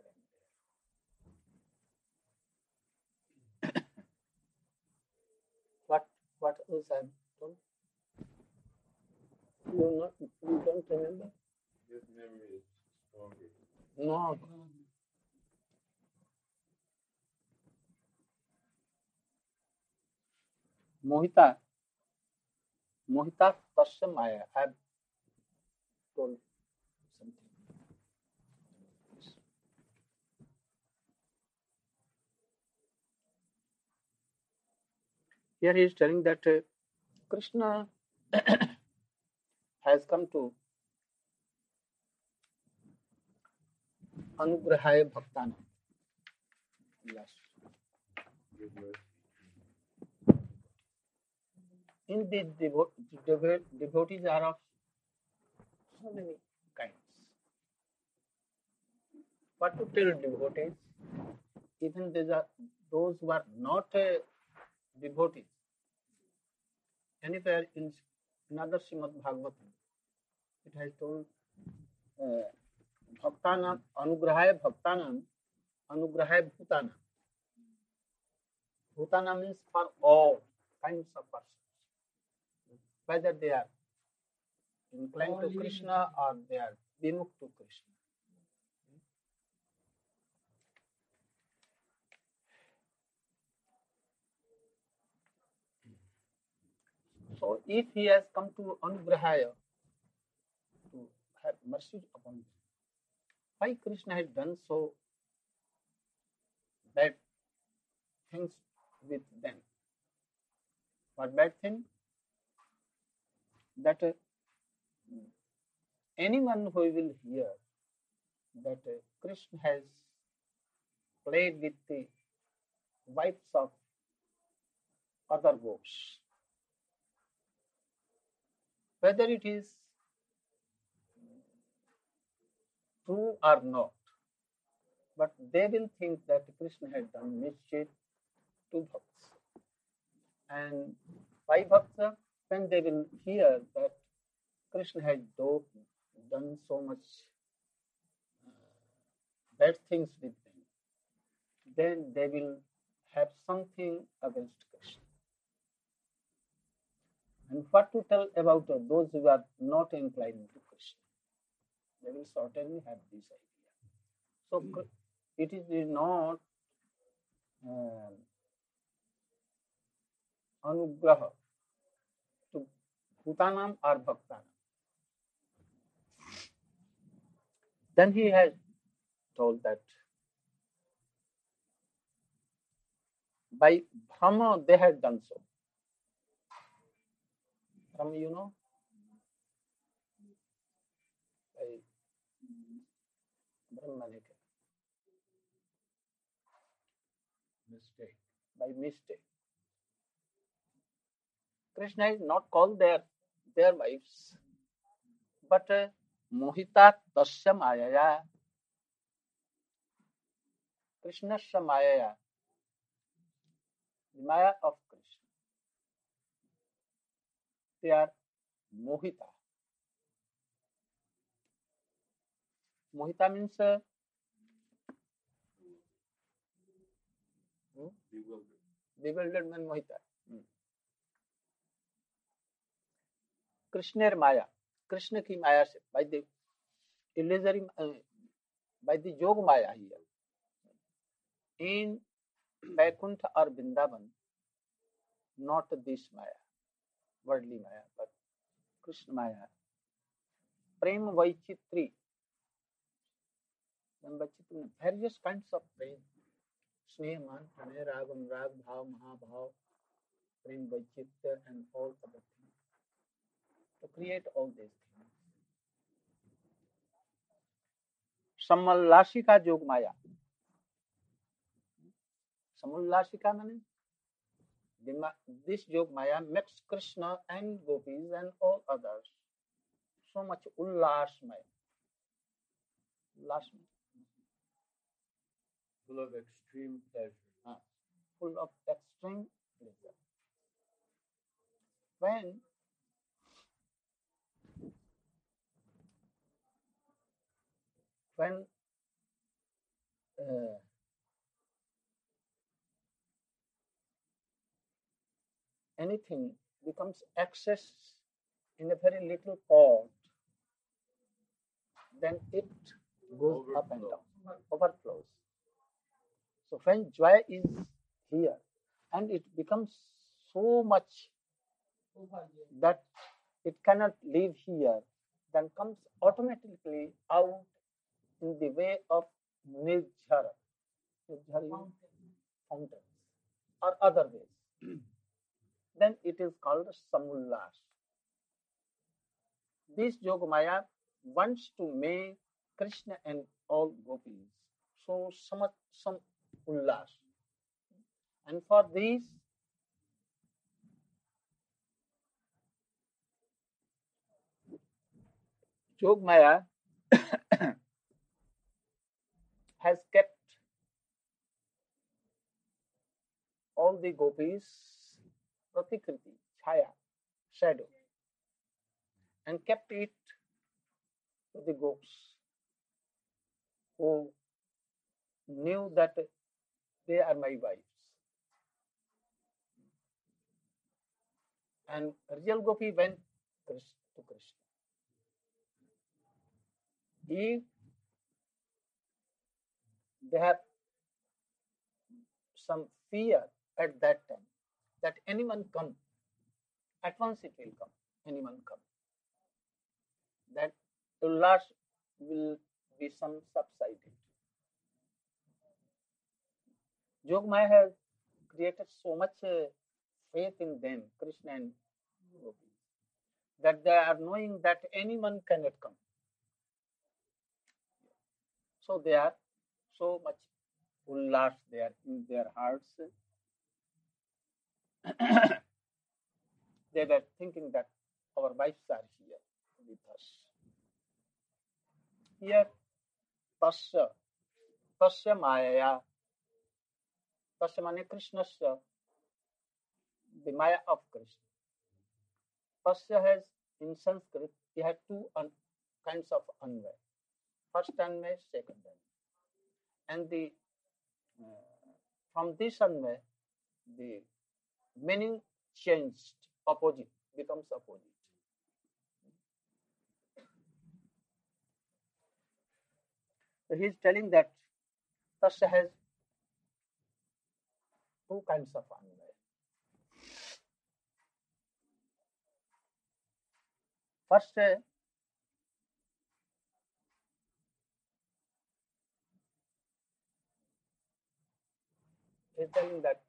and there. What else I have told? You don't remember? His memory is stronger. No. Mohita Tasya Maya. I have told something. Here he is telling that Krishna has come to Anugrahaya Bhaktana. Yes. In the devotees are of so many kinds. What to tell devotees? Even those who are not devotees. Anywhere in another Srimad Bhagavatam, it has told Bhaktanam, Anugrahaya Bhaktanam, Anugrahaya Bhutana. Bhutana means for all kinds of persons, whether they are inclined to Krishna or they are vimukh to Krishna. So if he has come to Anugrahaya, to have mercy upon them, why Krishna has done so bad things with them? What bad thing? That anyone who will hear that Krishna has played with the wives of other gopis, whether it is true or not, but they will think that Krishna has done mischief to bhakts. And why bhakts? When they will hear that Krishna has done so much bad things with them, then they will have something against Krishna. And what to tell about those who are not inclined to Krishna? They will certainly have this idea. So it is not anugraha to Bhutanam or Bhaktanam. Then he has told that by Brahma they had done so. Brahma, you know? By Brahmanika. Mistake. By mistake. Krishna is not called their wives, but Mohita Tasya Mayaya. Krishnasya Mayaya. The Maya of Krishna. They are Mohita. Mohita means bewildered man mohita. Krishna Maya, Krishna ki Maya se, by the illusory, by the Jog Maya here. In Vaikuntha or Vrindavan, not this Maya, worldly Maya, but Krishna Maya. Prem Vaichitri. Various kinds of prem. Sneha, Man, Pranay, Rag, Anurag, Bhav, Mahabhav, Prem Vaichitra, and all other things. To create all these things. Samallasika Jog Maya. Samallasika means this Jog Maya makes Krishna and gopis and all others so much ullasmaya. Ullasmaya. Full of extreme pleasure. Full of extreme pleasure. When anything becomes excess in a very little pot, then it goes up and down, overflows. So when joy is here and it becomes so much that it cannot live here, then comes automatically out in the way of nirjhara, fountains, or other ways. Then it is called samullas. This Yogamaya wants to make Krishna and all gopis so some ullas. And for this, Yogamaya has kept all the gopis pratikriti, chaya, shadow, and kept it to the gops who knew that they are my wives. And real gopi went to Krishna. If they have some fear at that time that anyone come, at once it will come, anyone come. That ullas will be some subsided. Yogamaya has created so much faith in them, Krishna and Gopi, that they are knowing that anyone cannot come. So they are so much ullas there in their hearts. They were thinking that our wives are here with us. Here, Tasya Maya. Tasya means Krishnasya, the Maya of Krishna. Tasya has, in Sanskrit, he had two kinds of anvay. First anvay, second anvay. And from this anvay, the meaning changed, opposite, becomes opposite. So he is telling that Tasya has two kinds of anvay. First, he is telling that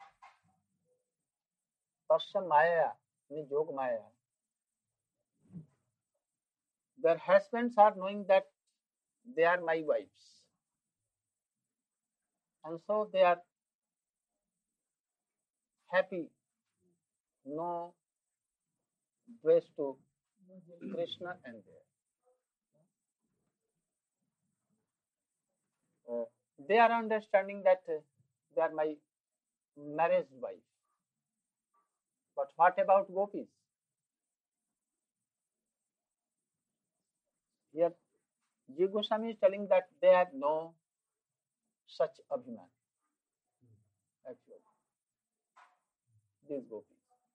Tasya Maya, Yoga Maya, their husbands are knowing that they are my wives. And so they are happy, no dvesh to Krishna and there. They are understanding that they are my marriage wife. But what about gopis? Here, G. Goswami is telling that they have no such abhiman. Actually, these gopis.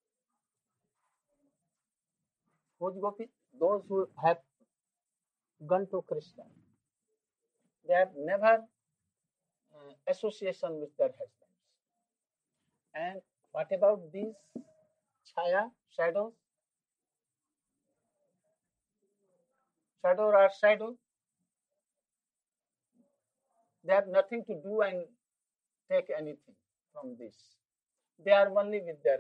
Which gopis? Those who have gone to Krishna. They have never association with their husbands. And what about these chaya, shadows? Shadow or shadow? They have nothing to do and take anything from this. They are only with them.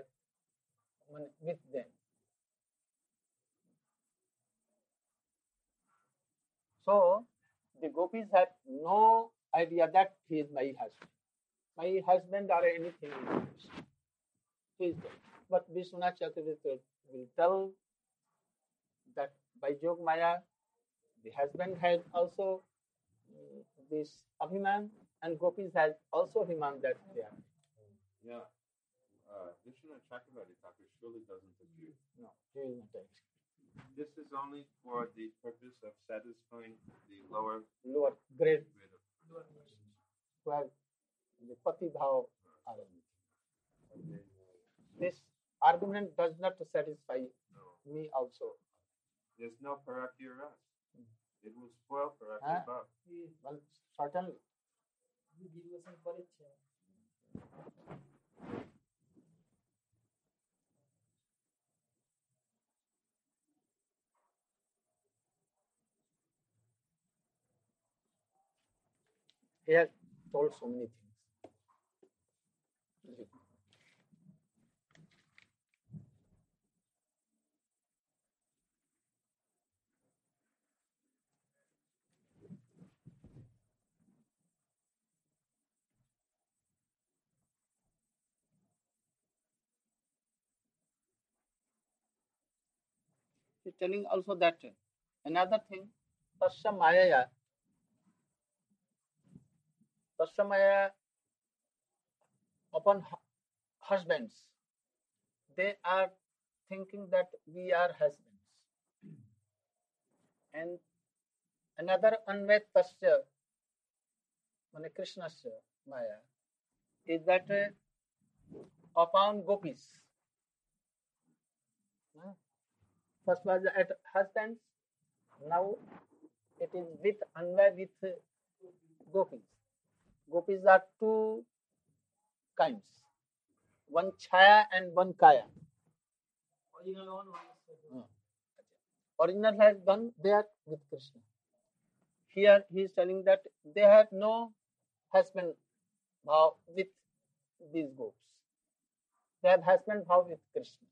So the gopis have no idea that he is my husband. My husband or anything else. He is there. But Vishwanath Chakravarti will tell that by Jog Maya, the husband has also this Abhiman, and gopis has also Abhiman that they are. Yeah. Vishwanath Chakravarti Thakur surely doesn't agree. No, he will not agree. This is only for the purpose of satisfying the lower grade of who have the Pati Bhav argument. This argument does not satisfy me also. There's no Parakya Ras. It will spoil Parakya Bhav. Well, certainly. He has told so many things. He's telling also that another thing, Tasya Maya upon husbands, they are thinking that we are husbands. And another Anvet Tasya, Krishnasya Maya, is that upon gopis. First was at husbands, now it is with Anvay with gopis. Gopis are two kinds, one chaya and one kaya. Original has gone there with Krishna. Here he is telling that they have no husband bhav with these gopis. They have husband bhav with Krishna.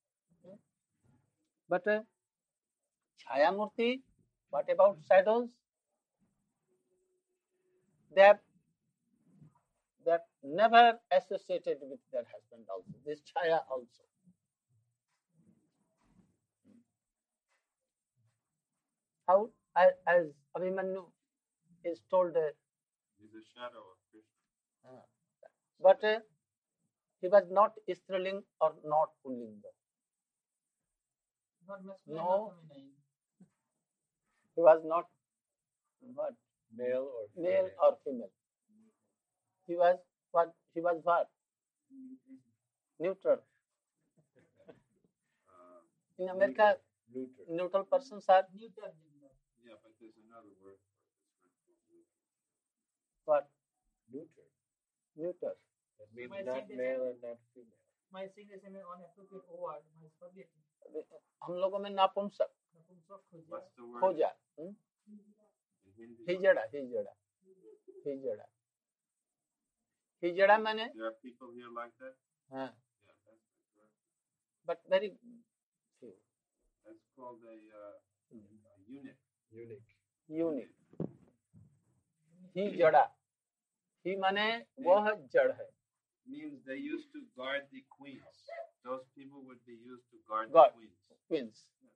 But Chaya Murti, what about shadows? They have never associated with their husband also. This Chaya also. How, as Abhimanyu is told, he's a shadow of Krishna. But he was not Striling or not Pullinga. No, he was not what? Male or female. He was what? He was what? Neutral. In America, neutral persons are neutral. Yeah, but there's another word for it. What? Neuter. That means not male and not female. My English is inappropriate word. My spaghetti. हम लोगों में नापुंसक खोजा हिजड़ा माने there are people here like that. हाँ. Yeah, that's right. But very few. That's called a eunuch. हिजड़ा ही माने वह जड़ है. Means they used to guard the queens. Those people would be used to guard the queens. Yeah,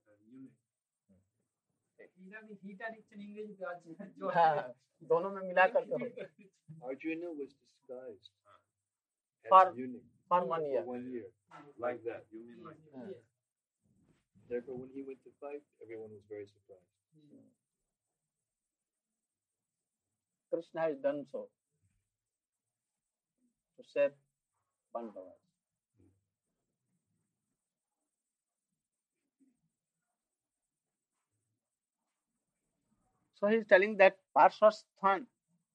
eunuch. हाँ, दोनों में मिला कर दो. Arjuna was disguised as eunuch for 1 year. For 1 year. Like that. You mean like that? Yes. Therefore, when he went to fight, everyone was very surprised. Krishna has done so to save Pandavas. So he is telling that Parshvasthan,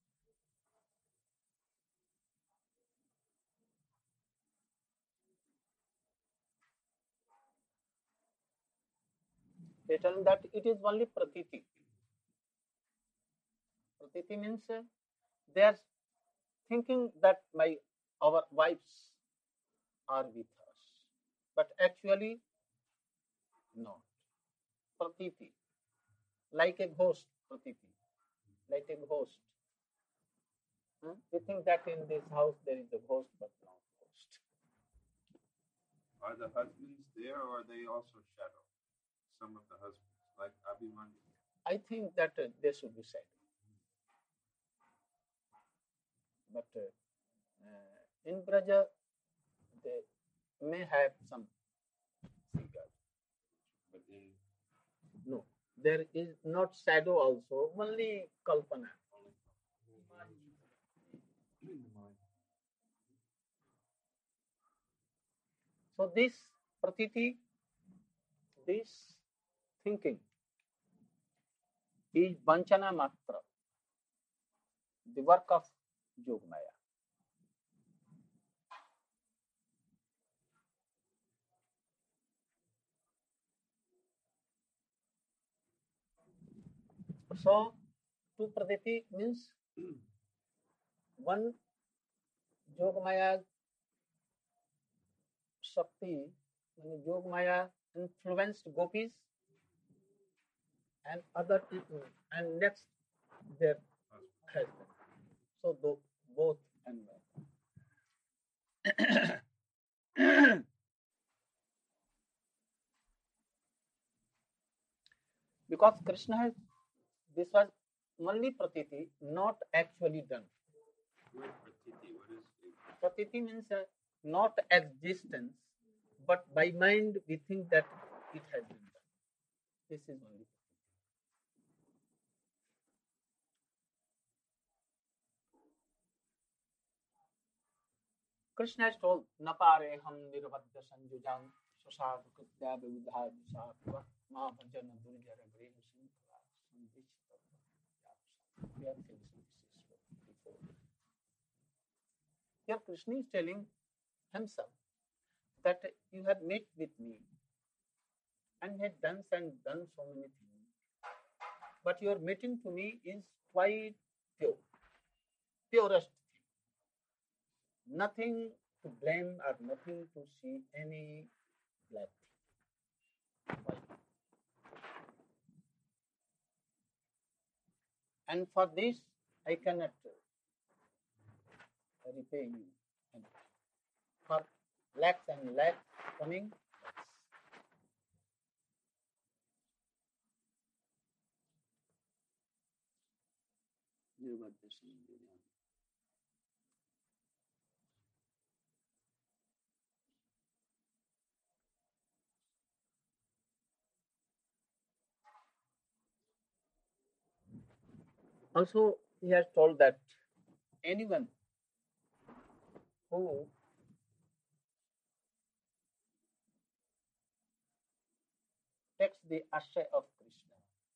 he is telling that it is only pratiti. Pratiti means they are thinking that our wives are with us, but actually no. Pratiti, like a ghost. Pratiti, like a ghost. We think that in this house there is a ghost, but no ghost. Are the husbands there, or are they also shadow? Some of the husbands, like Abhimanyu. I think that they should be said. But in Braja, they may have some figure. But in No, there is not shadow also, only kalpana. So this pratiti, this thinking is vanchana matra, the work of Yogamaya. So, two pratiti means one Yogamaya Shakti, Yogamaya influenced gopis, and other people, and next their husband. So both and one. Because Krishna has, this was only pratiti, not actually done. word pratiti, what is it? Pratiti means not existence, but by mind we think that it has been done. This is only. Krishna has told, Napare ham nirvadya sanjujam susadu kritya vividha visatva ma bhajana durjara grehu sinkala sandishta. We have finished this before. Here Krishna is telling himself that you have met with me and had done so many things. But your meeting to me is quite pure, purest thing. Nothing to blame or nothing to see any black thing. And for this, I cannot repay you. For lakhs and lakhs coming, also, he has told that anyone who takes the ashray of Krishna,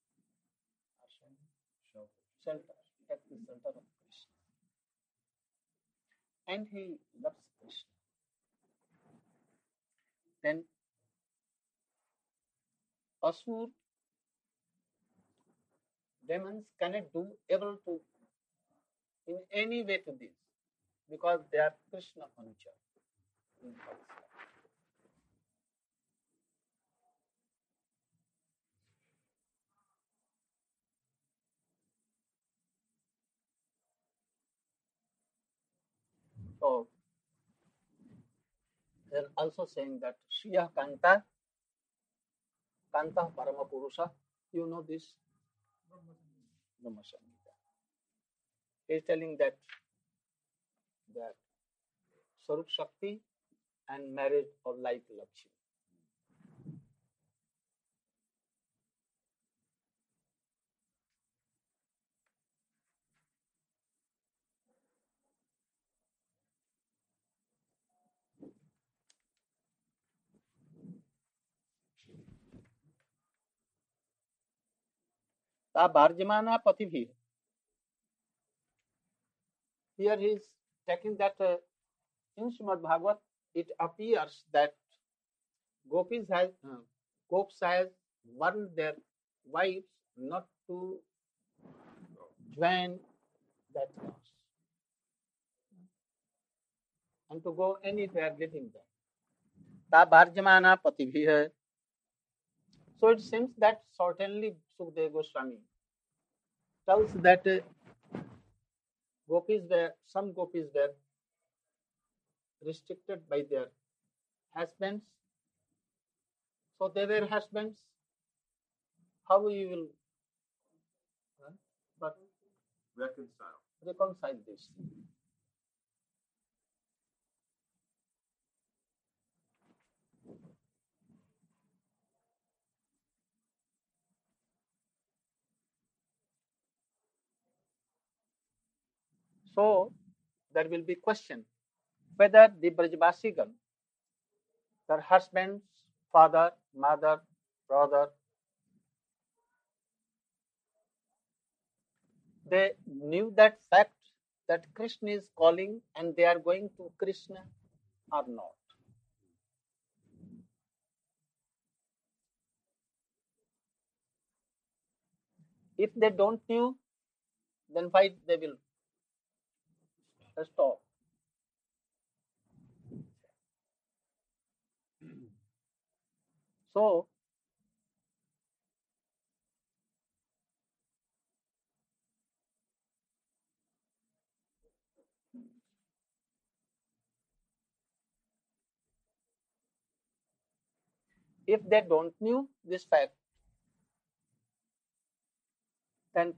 shelter, takes the shelter of Krishna, and he loves Krishna, then Asur demons cannot do able to in any way to this, because they are Krishna Anuchar. So they are also saying that Shriya Kanta, Kanta Parama Purusha, you know this? Brahma Samhita. He is telling that Sarup Shakti and marriage are like Lakshmi. Bharjamana Patibhi. Here he is taking that in Srimad Bhagavat, it appears that Gopis has warned their wives not to join that cause and to go anywhere living there. Ta Bharjamana Patibhi. So it seems that certainly Sukadeva Goswami tells that some gopis were restricted by their husbands. So they were husbands. How you will but reconcile this? So there will be question whether the Brajvasigan, their husbands, father, mother, brother, they knew that fact that Krishna is calling and they are going to Krishna or not. If they don't knew, then why they will stop? So if they don't knew this fact, then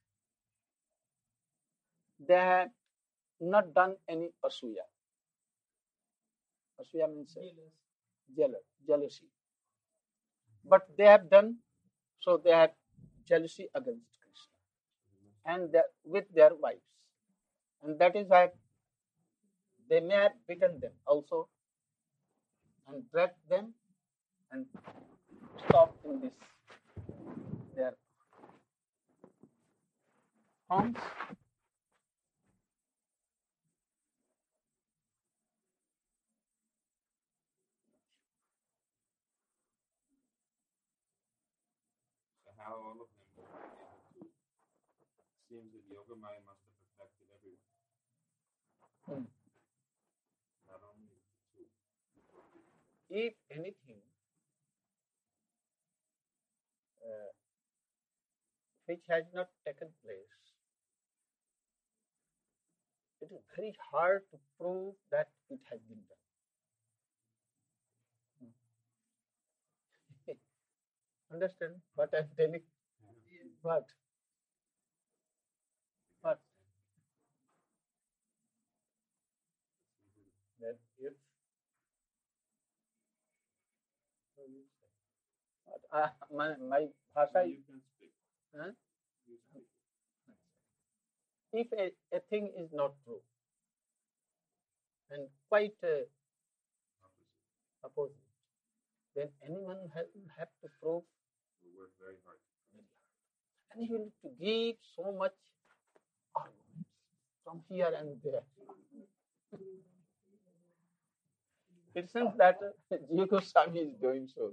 they have not done any asuya. Asuya means jealousy. But they have done, so they have jealousy against Krishna and with their wives. And that is why they may have beaten them also and dragged them and stopped in this their homes. How all of them were able to, it seems that Yogamaya must have affected everyone. Not only the two. If anything which has not taken place, it is very hard to prove that it has been done. Understand what I'm telling? What? That if my bhasha You can speak. Huh? If a thing is not true and quite opposite, then anyone have to prove. We work very hard. And he will to give so much arguments from here and there. It seems that Jiva Goswami is doing so.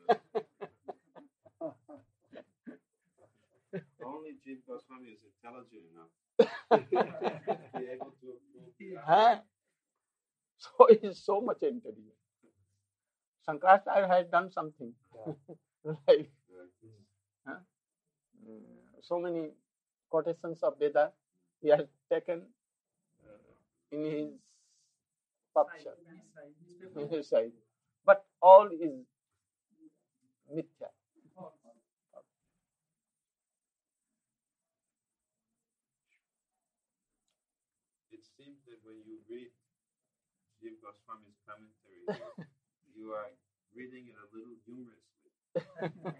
Only Jiva Goswami is intelligent enough to be able to approve. So he is so much intelligent. Shankaracharya has done something. Like so many quotations of Veda he has taken in his paksha, in his side. But all is mithya. It seems that when you read Jiva Goswami's commentary, you are reading it a little humorously.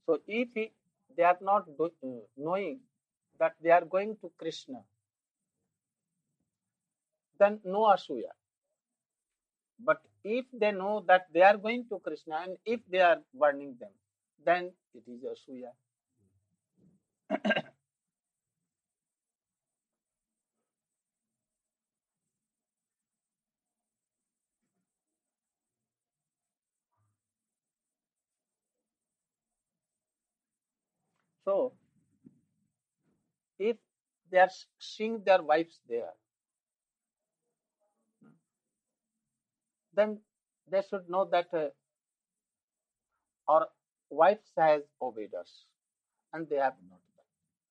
So if they are not knowing that they are going to Krishna, then no Asuya. But if they know that they are going to Krishna and if they are burning them, then it is Asuya. So, if they are seeing their wives there, then they should know that our wives has obeyed us, and they have not done.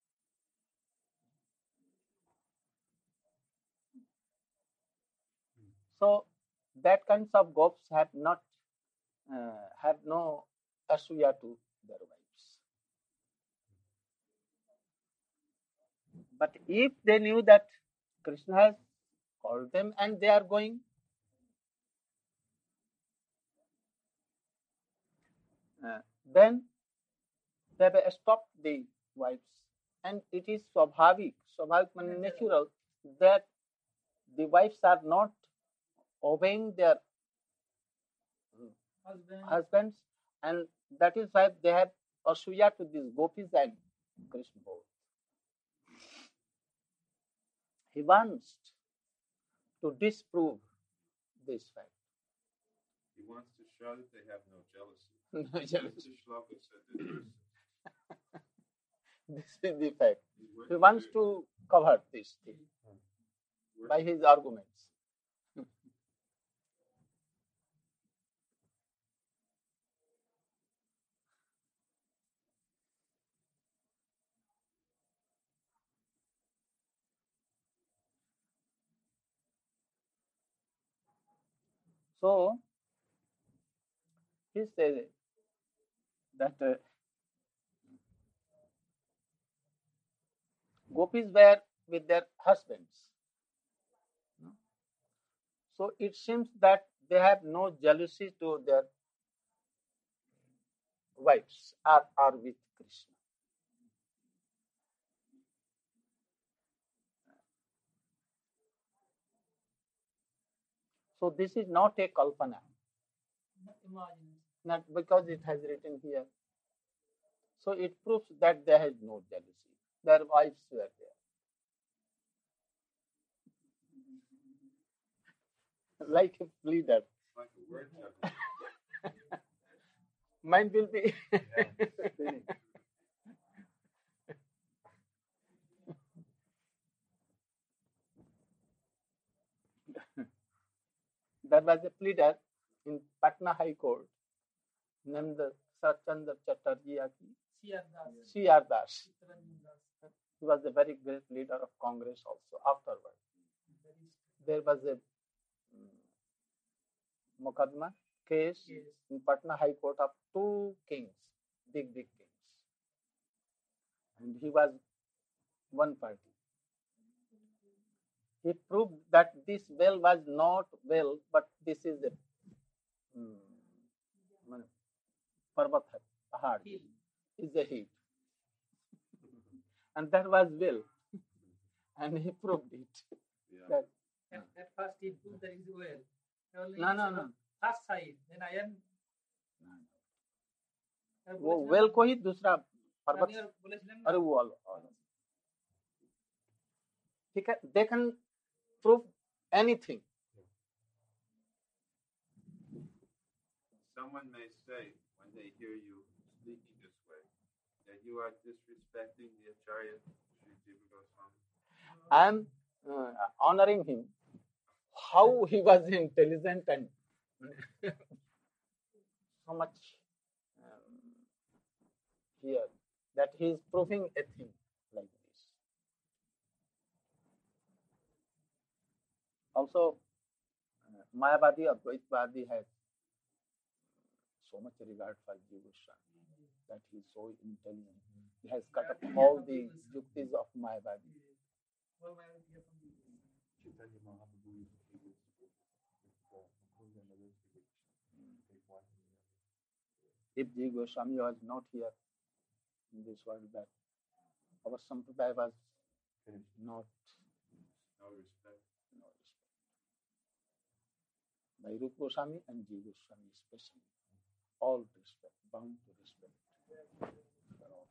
So, that kinds of gopis have not have no asuya to their wives. But if they knew that Krishna has called them and they are going, then they have stopped the wives. And it is swabhavik means natural, that the wives are not obeying their husbands, and that is why they have asuya to these gopis and Krishna both. He wants to disprove this fact. He wants to show that they have no jealousy. No jealousy. This is the fact. He wants to cover this thing by his arguments. So, he says that gopis were with their husbands. So, it seems that they have no jealousy to their wives or with Krishna. So, this is not a kalpana. Not because it has written here. So, it proves that they had no jealousy. Their wives were there. Like a pleader. Like a word juggler. Mine will be. There was a pleader in Patna High Court named Sarchandra Chatterjee, C.R. Das. He was a very great leader of Congress also afterward. There was a Muqaddama case in Patna High Court of two kings, big kings. And he was one party. He proved that this well was not well, but this is a Parvat Pahad, is a heat. And that was well. And he proved it. Yeah. At first he proved that it is well. No. First side, then I am. वो well को ही दूसरा पर्वत अरे वो ठीक है they can prove anything. Someone may say when they hear you speaking this way that you are disrespecting the Acharya Sri Jiva Goswami. I am honoring him. How he was intelligent and so much here that he is proving a thing like this. Also, Mayavadi Advaitvadi has so much regard for Jiva Goswami that he is so intelligent. He has cut up all the yuktis of Mayavadi. If Jiva Goswami was not here, in this world that our sampradaya was not No respect. no respect. By Rupa Goswami and Jiva Goswami especially, all respect, bound to respect. For all.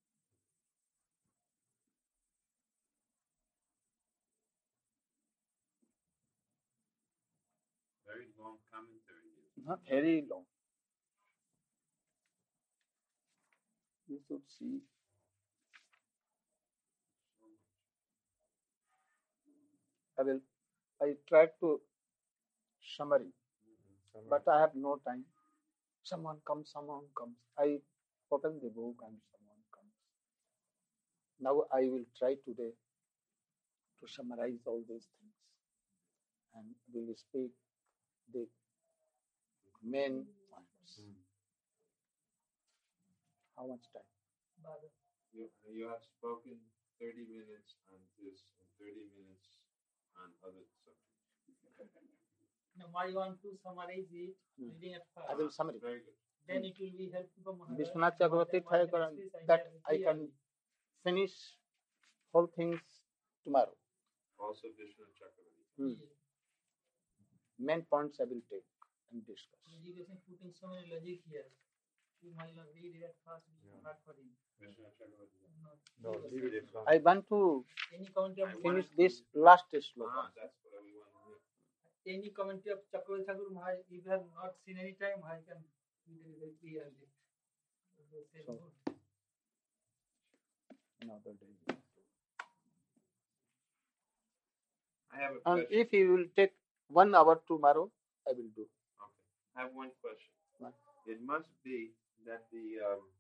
Very long commentary. Not very long. You should see. I tried to summary, but I have no time. Someone comes. I open the book and someone comes. Now I will try today to summarize all these things and we will speak the main points. How much time? You have spoken 30 minutes on this and 30 minutes on other subjects. Now, I want to summarize it, reading at first. I will summarize. Very good. Then it will be helpful for Maharaj. Vishwanath Chakravarti Thakur, that I can finish whole things tomorrow. Also Vishwanath Chakravarti. Main points I will take and discuss. Education putting so many logic here. You might not read it at first, it is hard for him. Vishwanath Chakravarti. No, leave it. I want to any commentary of finish this last sloka. That's what we want to hear. any commentary of Chakravarti Thakur Maharaj, if you have not seen any time, I can read it very clearly. So, another day. I have a And question. if you will take 1 hour tomorrow, I will do. Okay. I have one question. What? It must be that the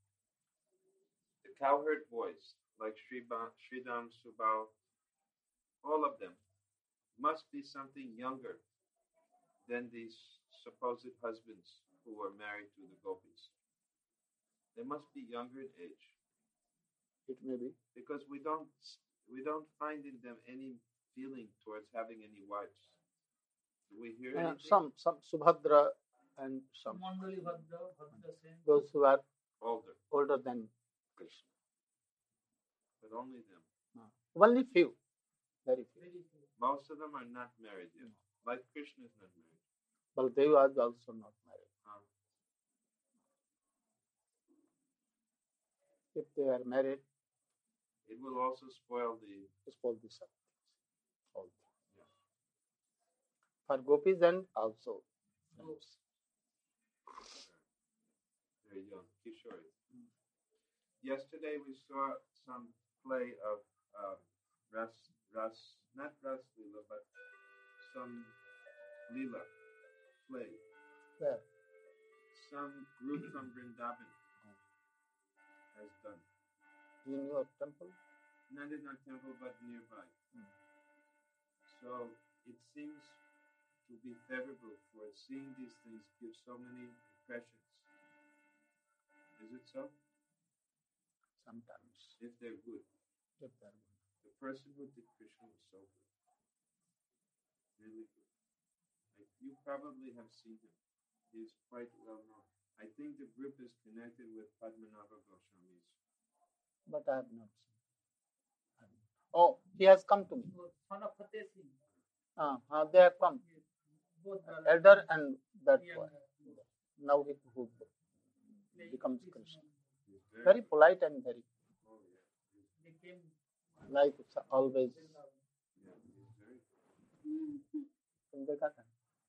cowherd boys, like Sridham, Subal, all of them, must be something younger than these supposed husbands who were married to the gopis. They must be younger in age. It may be. Because we don't find in them any feeling towards having any wives. Do we hear anything? Some Subhadra and some Mandali Bhadra Sen. those who are older than Krishna. But only them. Only few, very few. Very few. Most of them are not married yet. Like Krishna is not married. Baldev was also not married. If they are married, it will also spoil the substance. For gopis and also very young, Kishori. Yesterday we saw some play of not Ras Leela, but some Leela play. Where? Some group from Vrindavan has done. In your temple? Not in our temple, but nearby. So it seems to be favorable for seeing these things give so many impressions. Is it so? Sometimes. If they're good. The person who did Krishna was so good. Really good. Like, you probably have seen him. He is quite well known. I think the group is connected with Padmanabha Goswami's. But I have not seen. Oh, he has come to me. Son of Fateh Singh. They have come. Both Elder and that boy. Now he who becomes Krishna. Very polite and very like always. देखा था?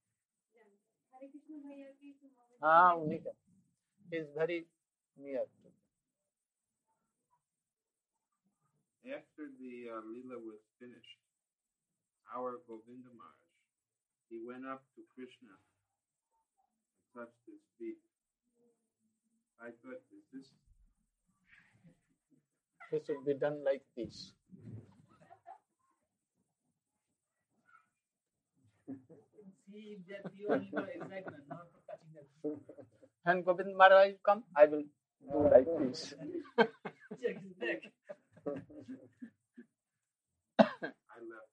हाँ उन्हीं का. He is very near. After the Leela was finished, our Govinda Maharaj, he went up to Krishna and touched his feet. I thought, This should be done like this. See that you are for excitement, not for touching them. And Govind Maharaj come, I will do like this. Check his neck. I left.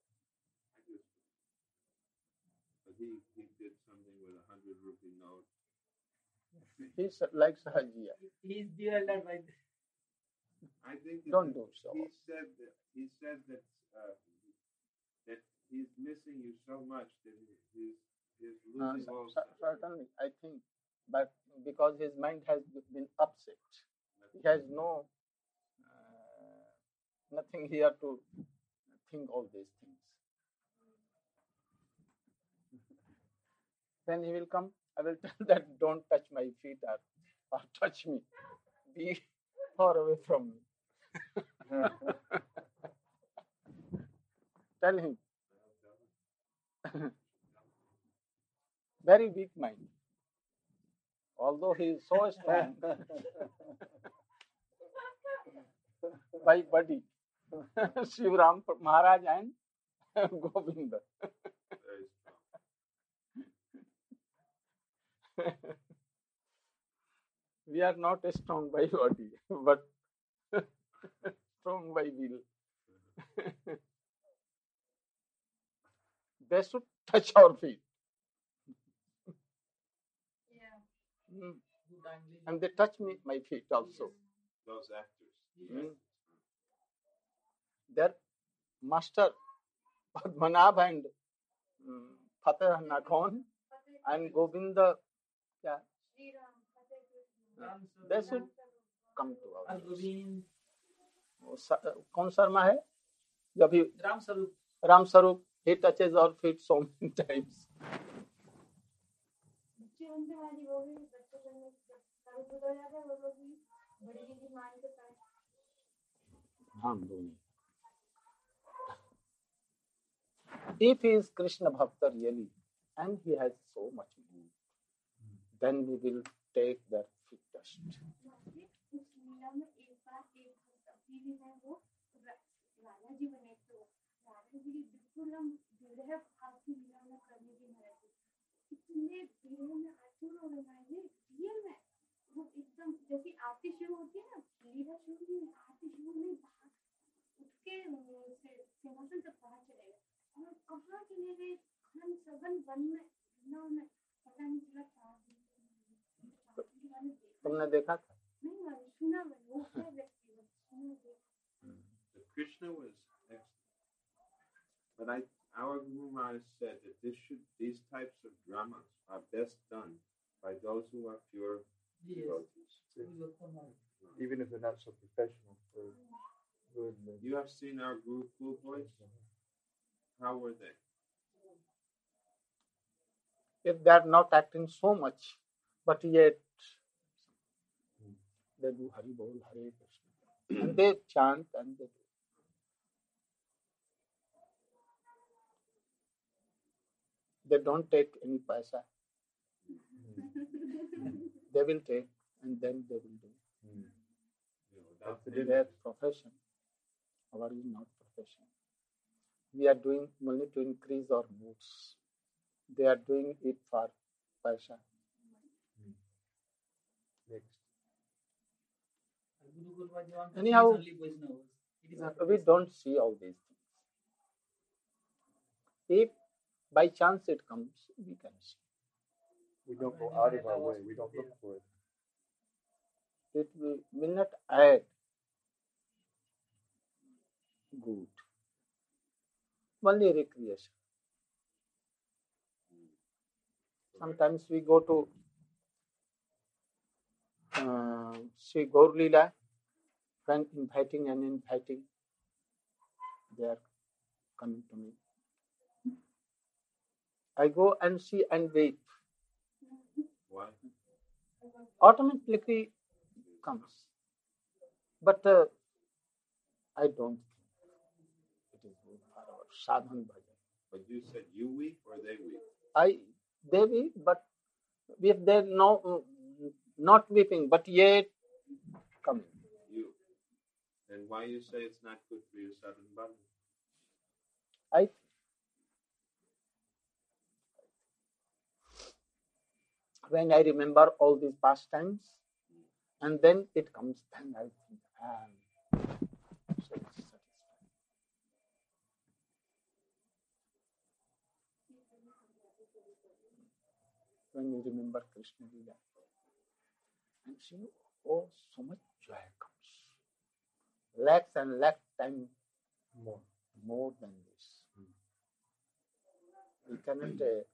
But he did something with 100 rupee note. He's like Sahajiya. He is bewildered by this. I think don't do so. He said that that he's missing you so much that he's losing all stuff. Certainly, I think, but because his mind has been upset, he has nothing here to think all these things. When he will come, I will tell that don't touch my feet or touch me. Be far away from me. Tell him. Very weak mind. Although he is so strong by body. Shivram Maharaj and Govinda. We are not strong by body, but strong by will. They should touch our feet. Yeah. And they touch my feet also. Those actors. Their master Padmanabh and Fateh Nakhon and Govinda, they should come to our house. कौन शर्मा है? जब ही Ram Swaroop, he touches our feet so many times. If he is Krishna Bhakta really, and he has so much mood, then we will take that feet dust. तुमने देखा था? Krishna was excellent, but our Guru Maharaj said that these types of dramas are best done by those who are pure devotees. Even if they're not so professional. You have seen our Gurukul boys? How were they? If they are not acting so much, but yet they do Hari Bol, Hare Krishna, and they chant and they do. They don't take any paisa. They will take and then they will do. That's their profession. Our is not profession. We are doing only to increase our moods. They are doing it for paisa. Next. Anyhow, we don't see all these things. If by chance it comes, we can see. We don't go out of our way. We don't look for it. It will not add good. Only recreation. Sometimes we go to Sri Gaur Leela, friend inviting. They are coming to me. I go and see and wait. Why? Automatically comes. But I don't think it is good for our sadhan bhajan. But you said you weep or they weep? They weep, but if they're not weeping, but yet coming. You. And why you say it's not good for your sadhan bhajan? When I remember all these pastimes, and then it comes, then I think, so satisfied. When you remember Krishna Leela, and see, oh, so much joy comes. lakhs and lakhs times more than this. We cannot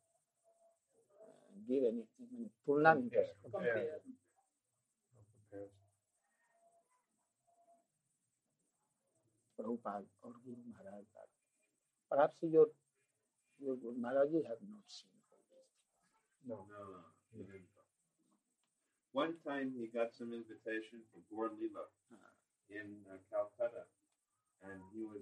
give anything. Compare. Prabhupada or Guru Maharaj. Perhaps your Guru Maharaj have not seen all this. No, he didn't. One time he got some invitation for Gaur Leela in Calcutta, and he was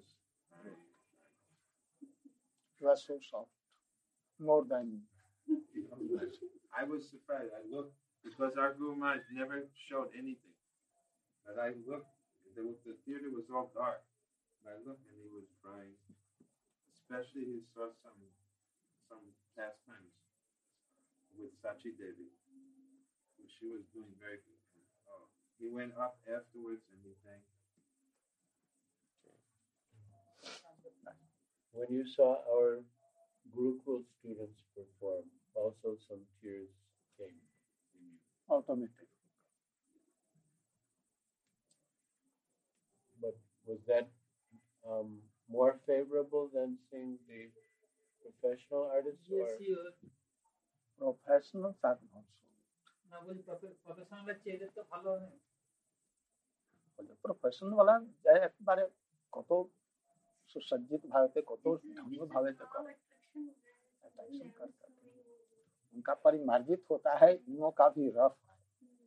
so soft, more than. I was surprised. I looked because our Guru Maharaj never showed anything, but I looked. The theater was all dark. I looked and he was crying. Especially he saw some pastimes with Sachi Devi. She was doing very good. He went up afterwards and he thanked. When you saw our Gurukul students perform, also some tears came in you. Automatic. But was that more favorable than seeing the professional artists? Yes, Professionals are not so. Professional वाला একবারে কত सुसज्जित भाव कत ढंग भाव उनका परिमार्जित होता है, इनों का भी रफ है।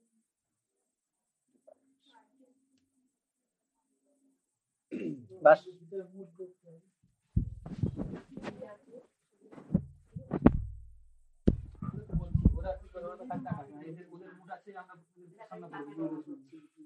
बस ওরা কি করে ওরা টাকা না এদের ওদের মুড আছে আমরা সামনে করব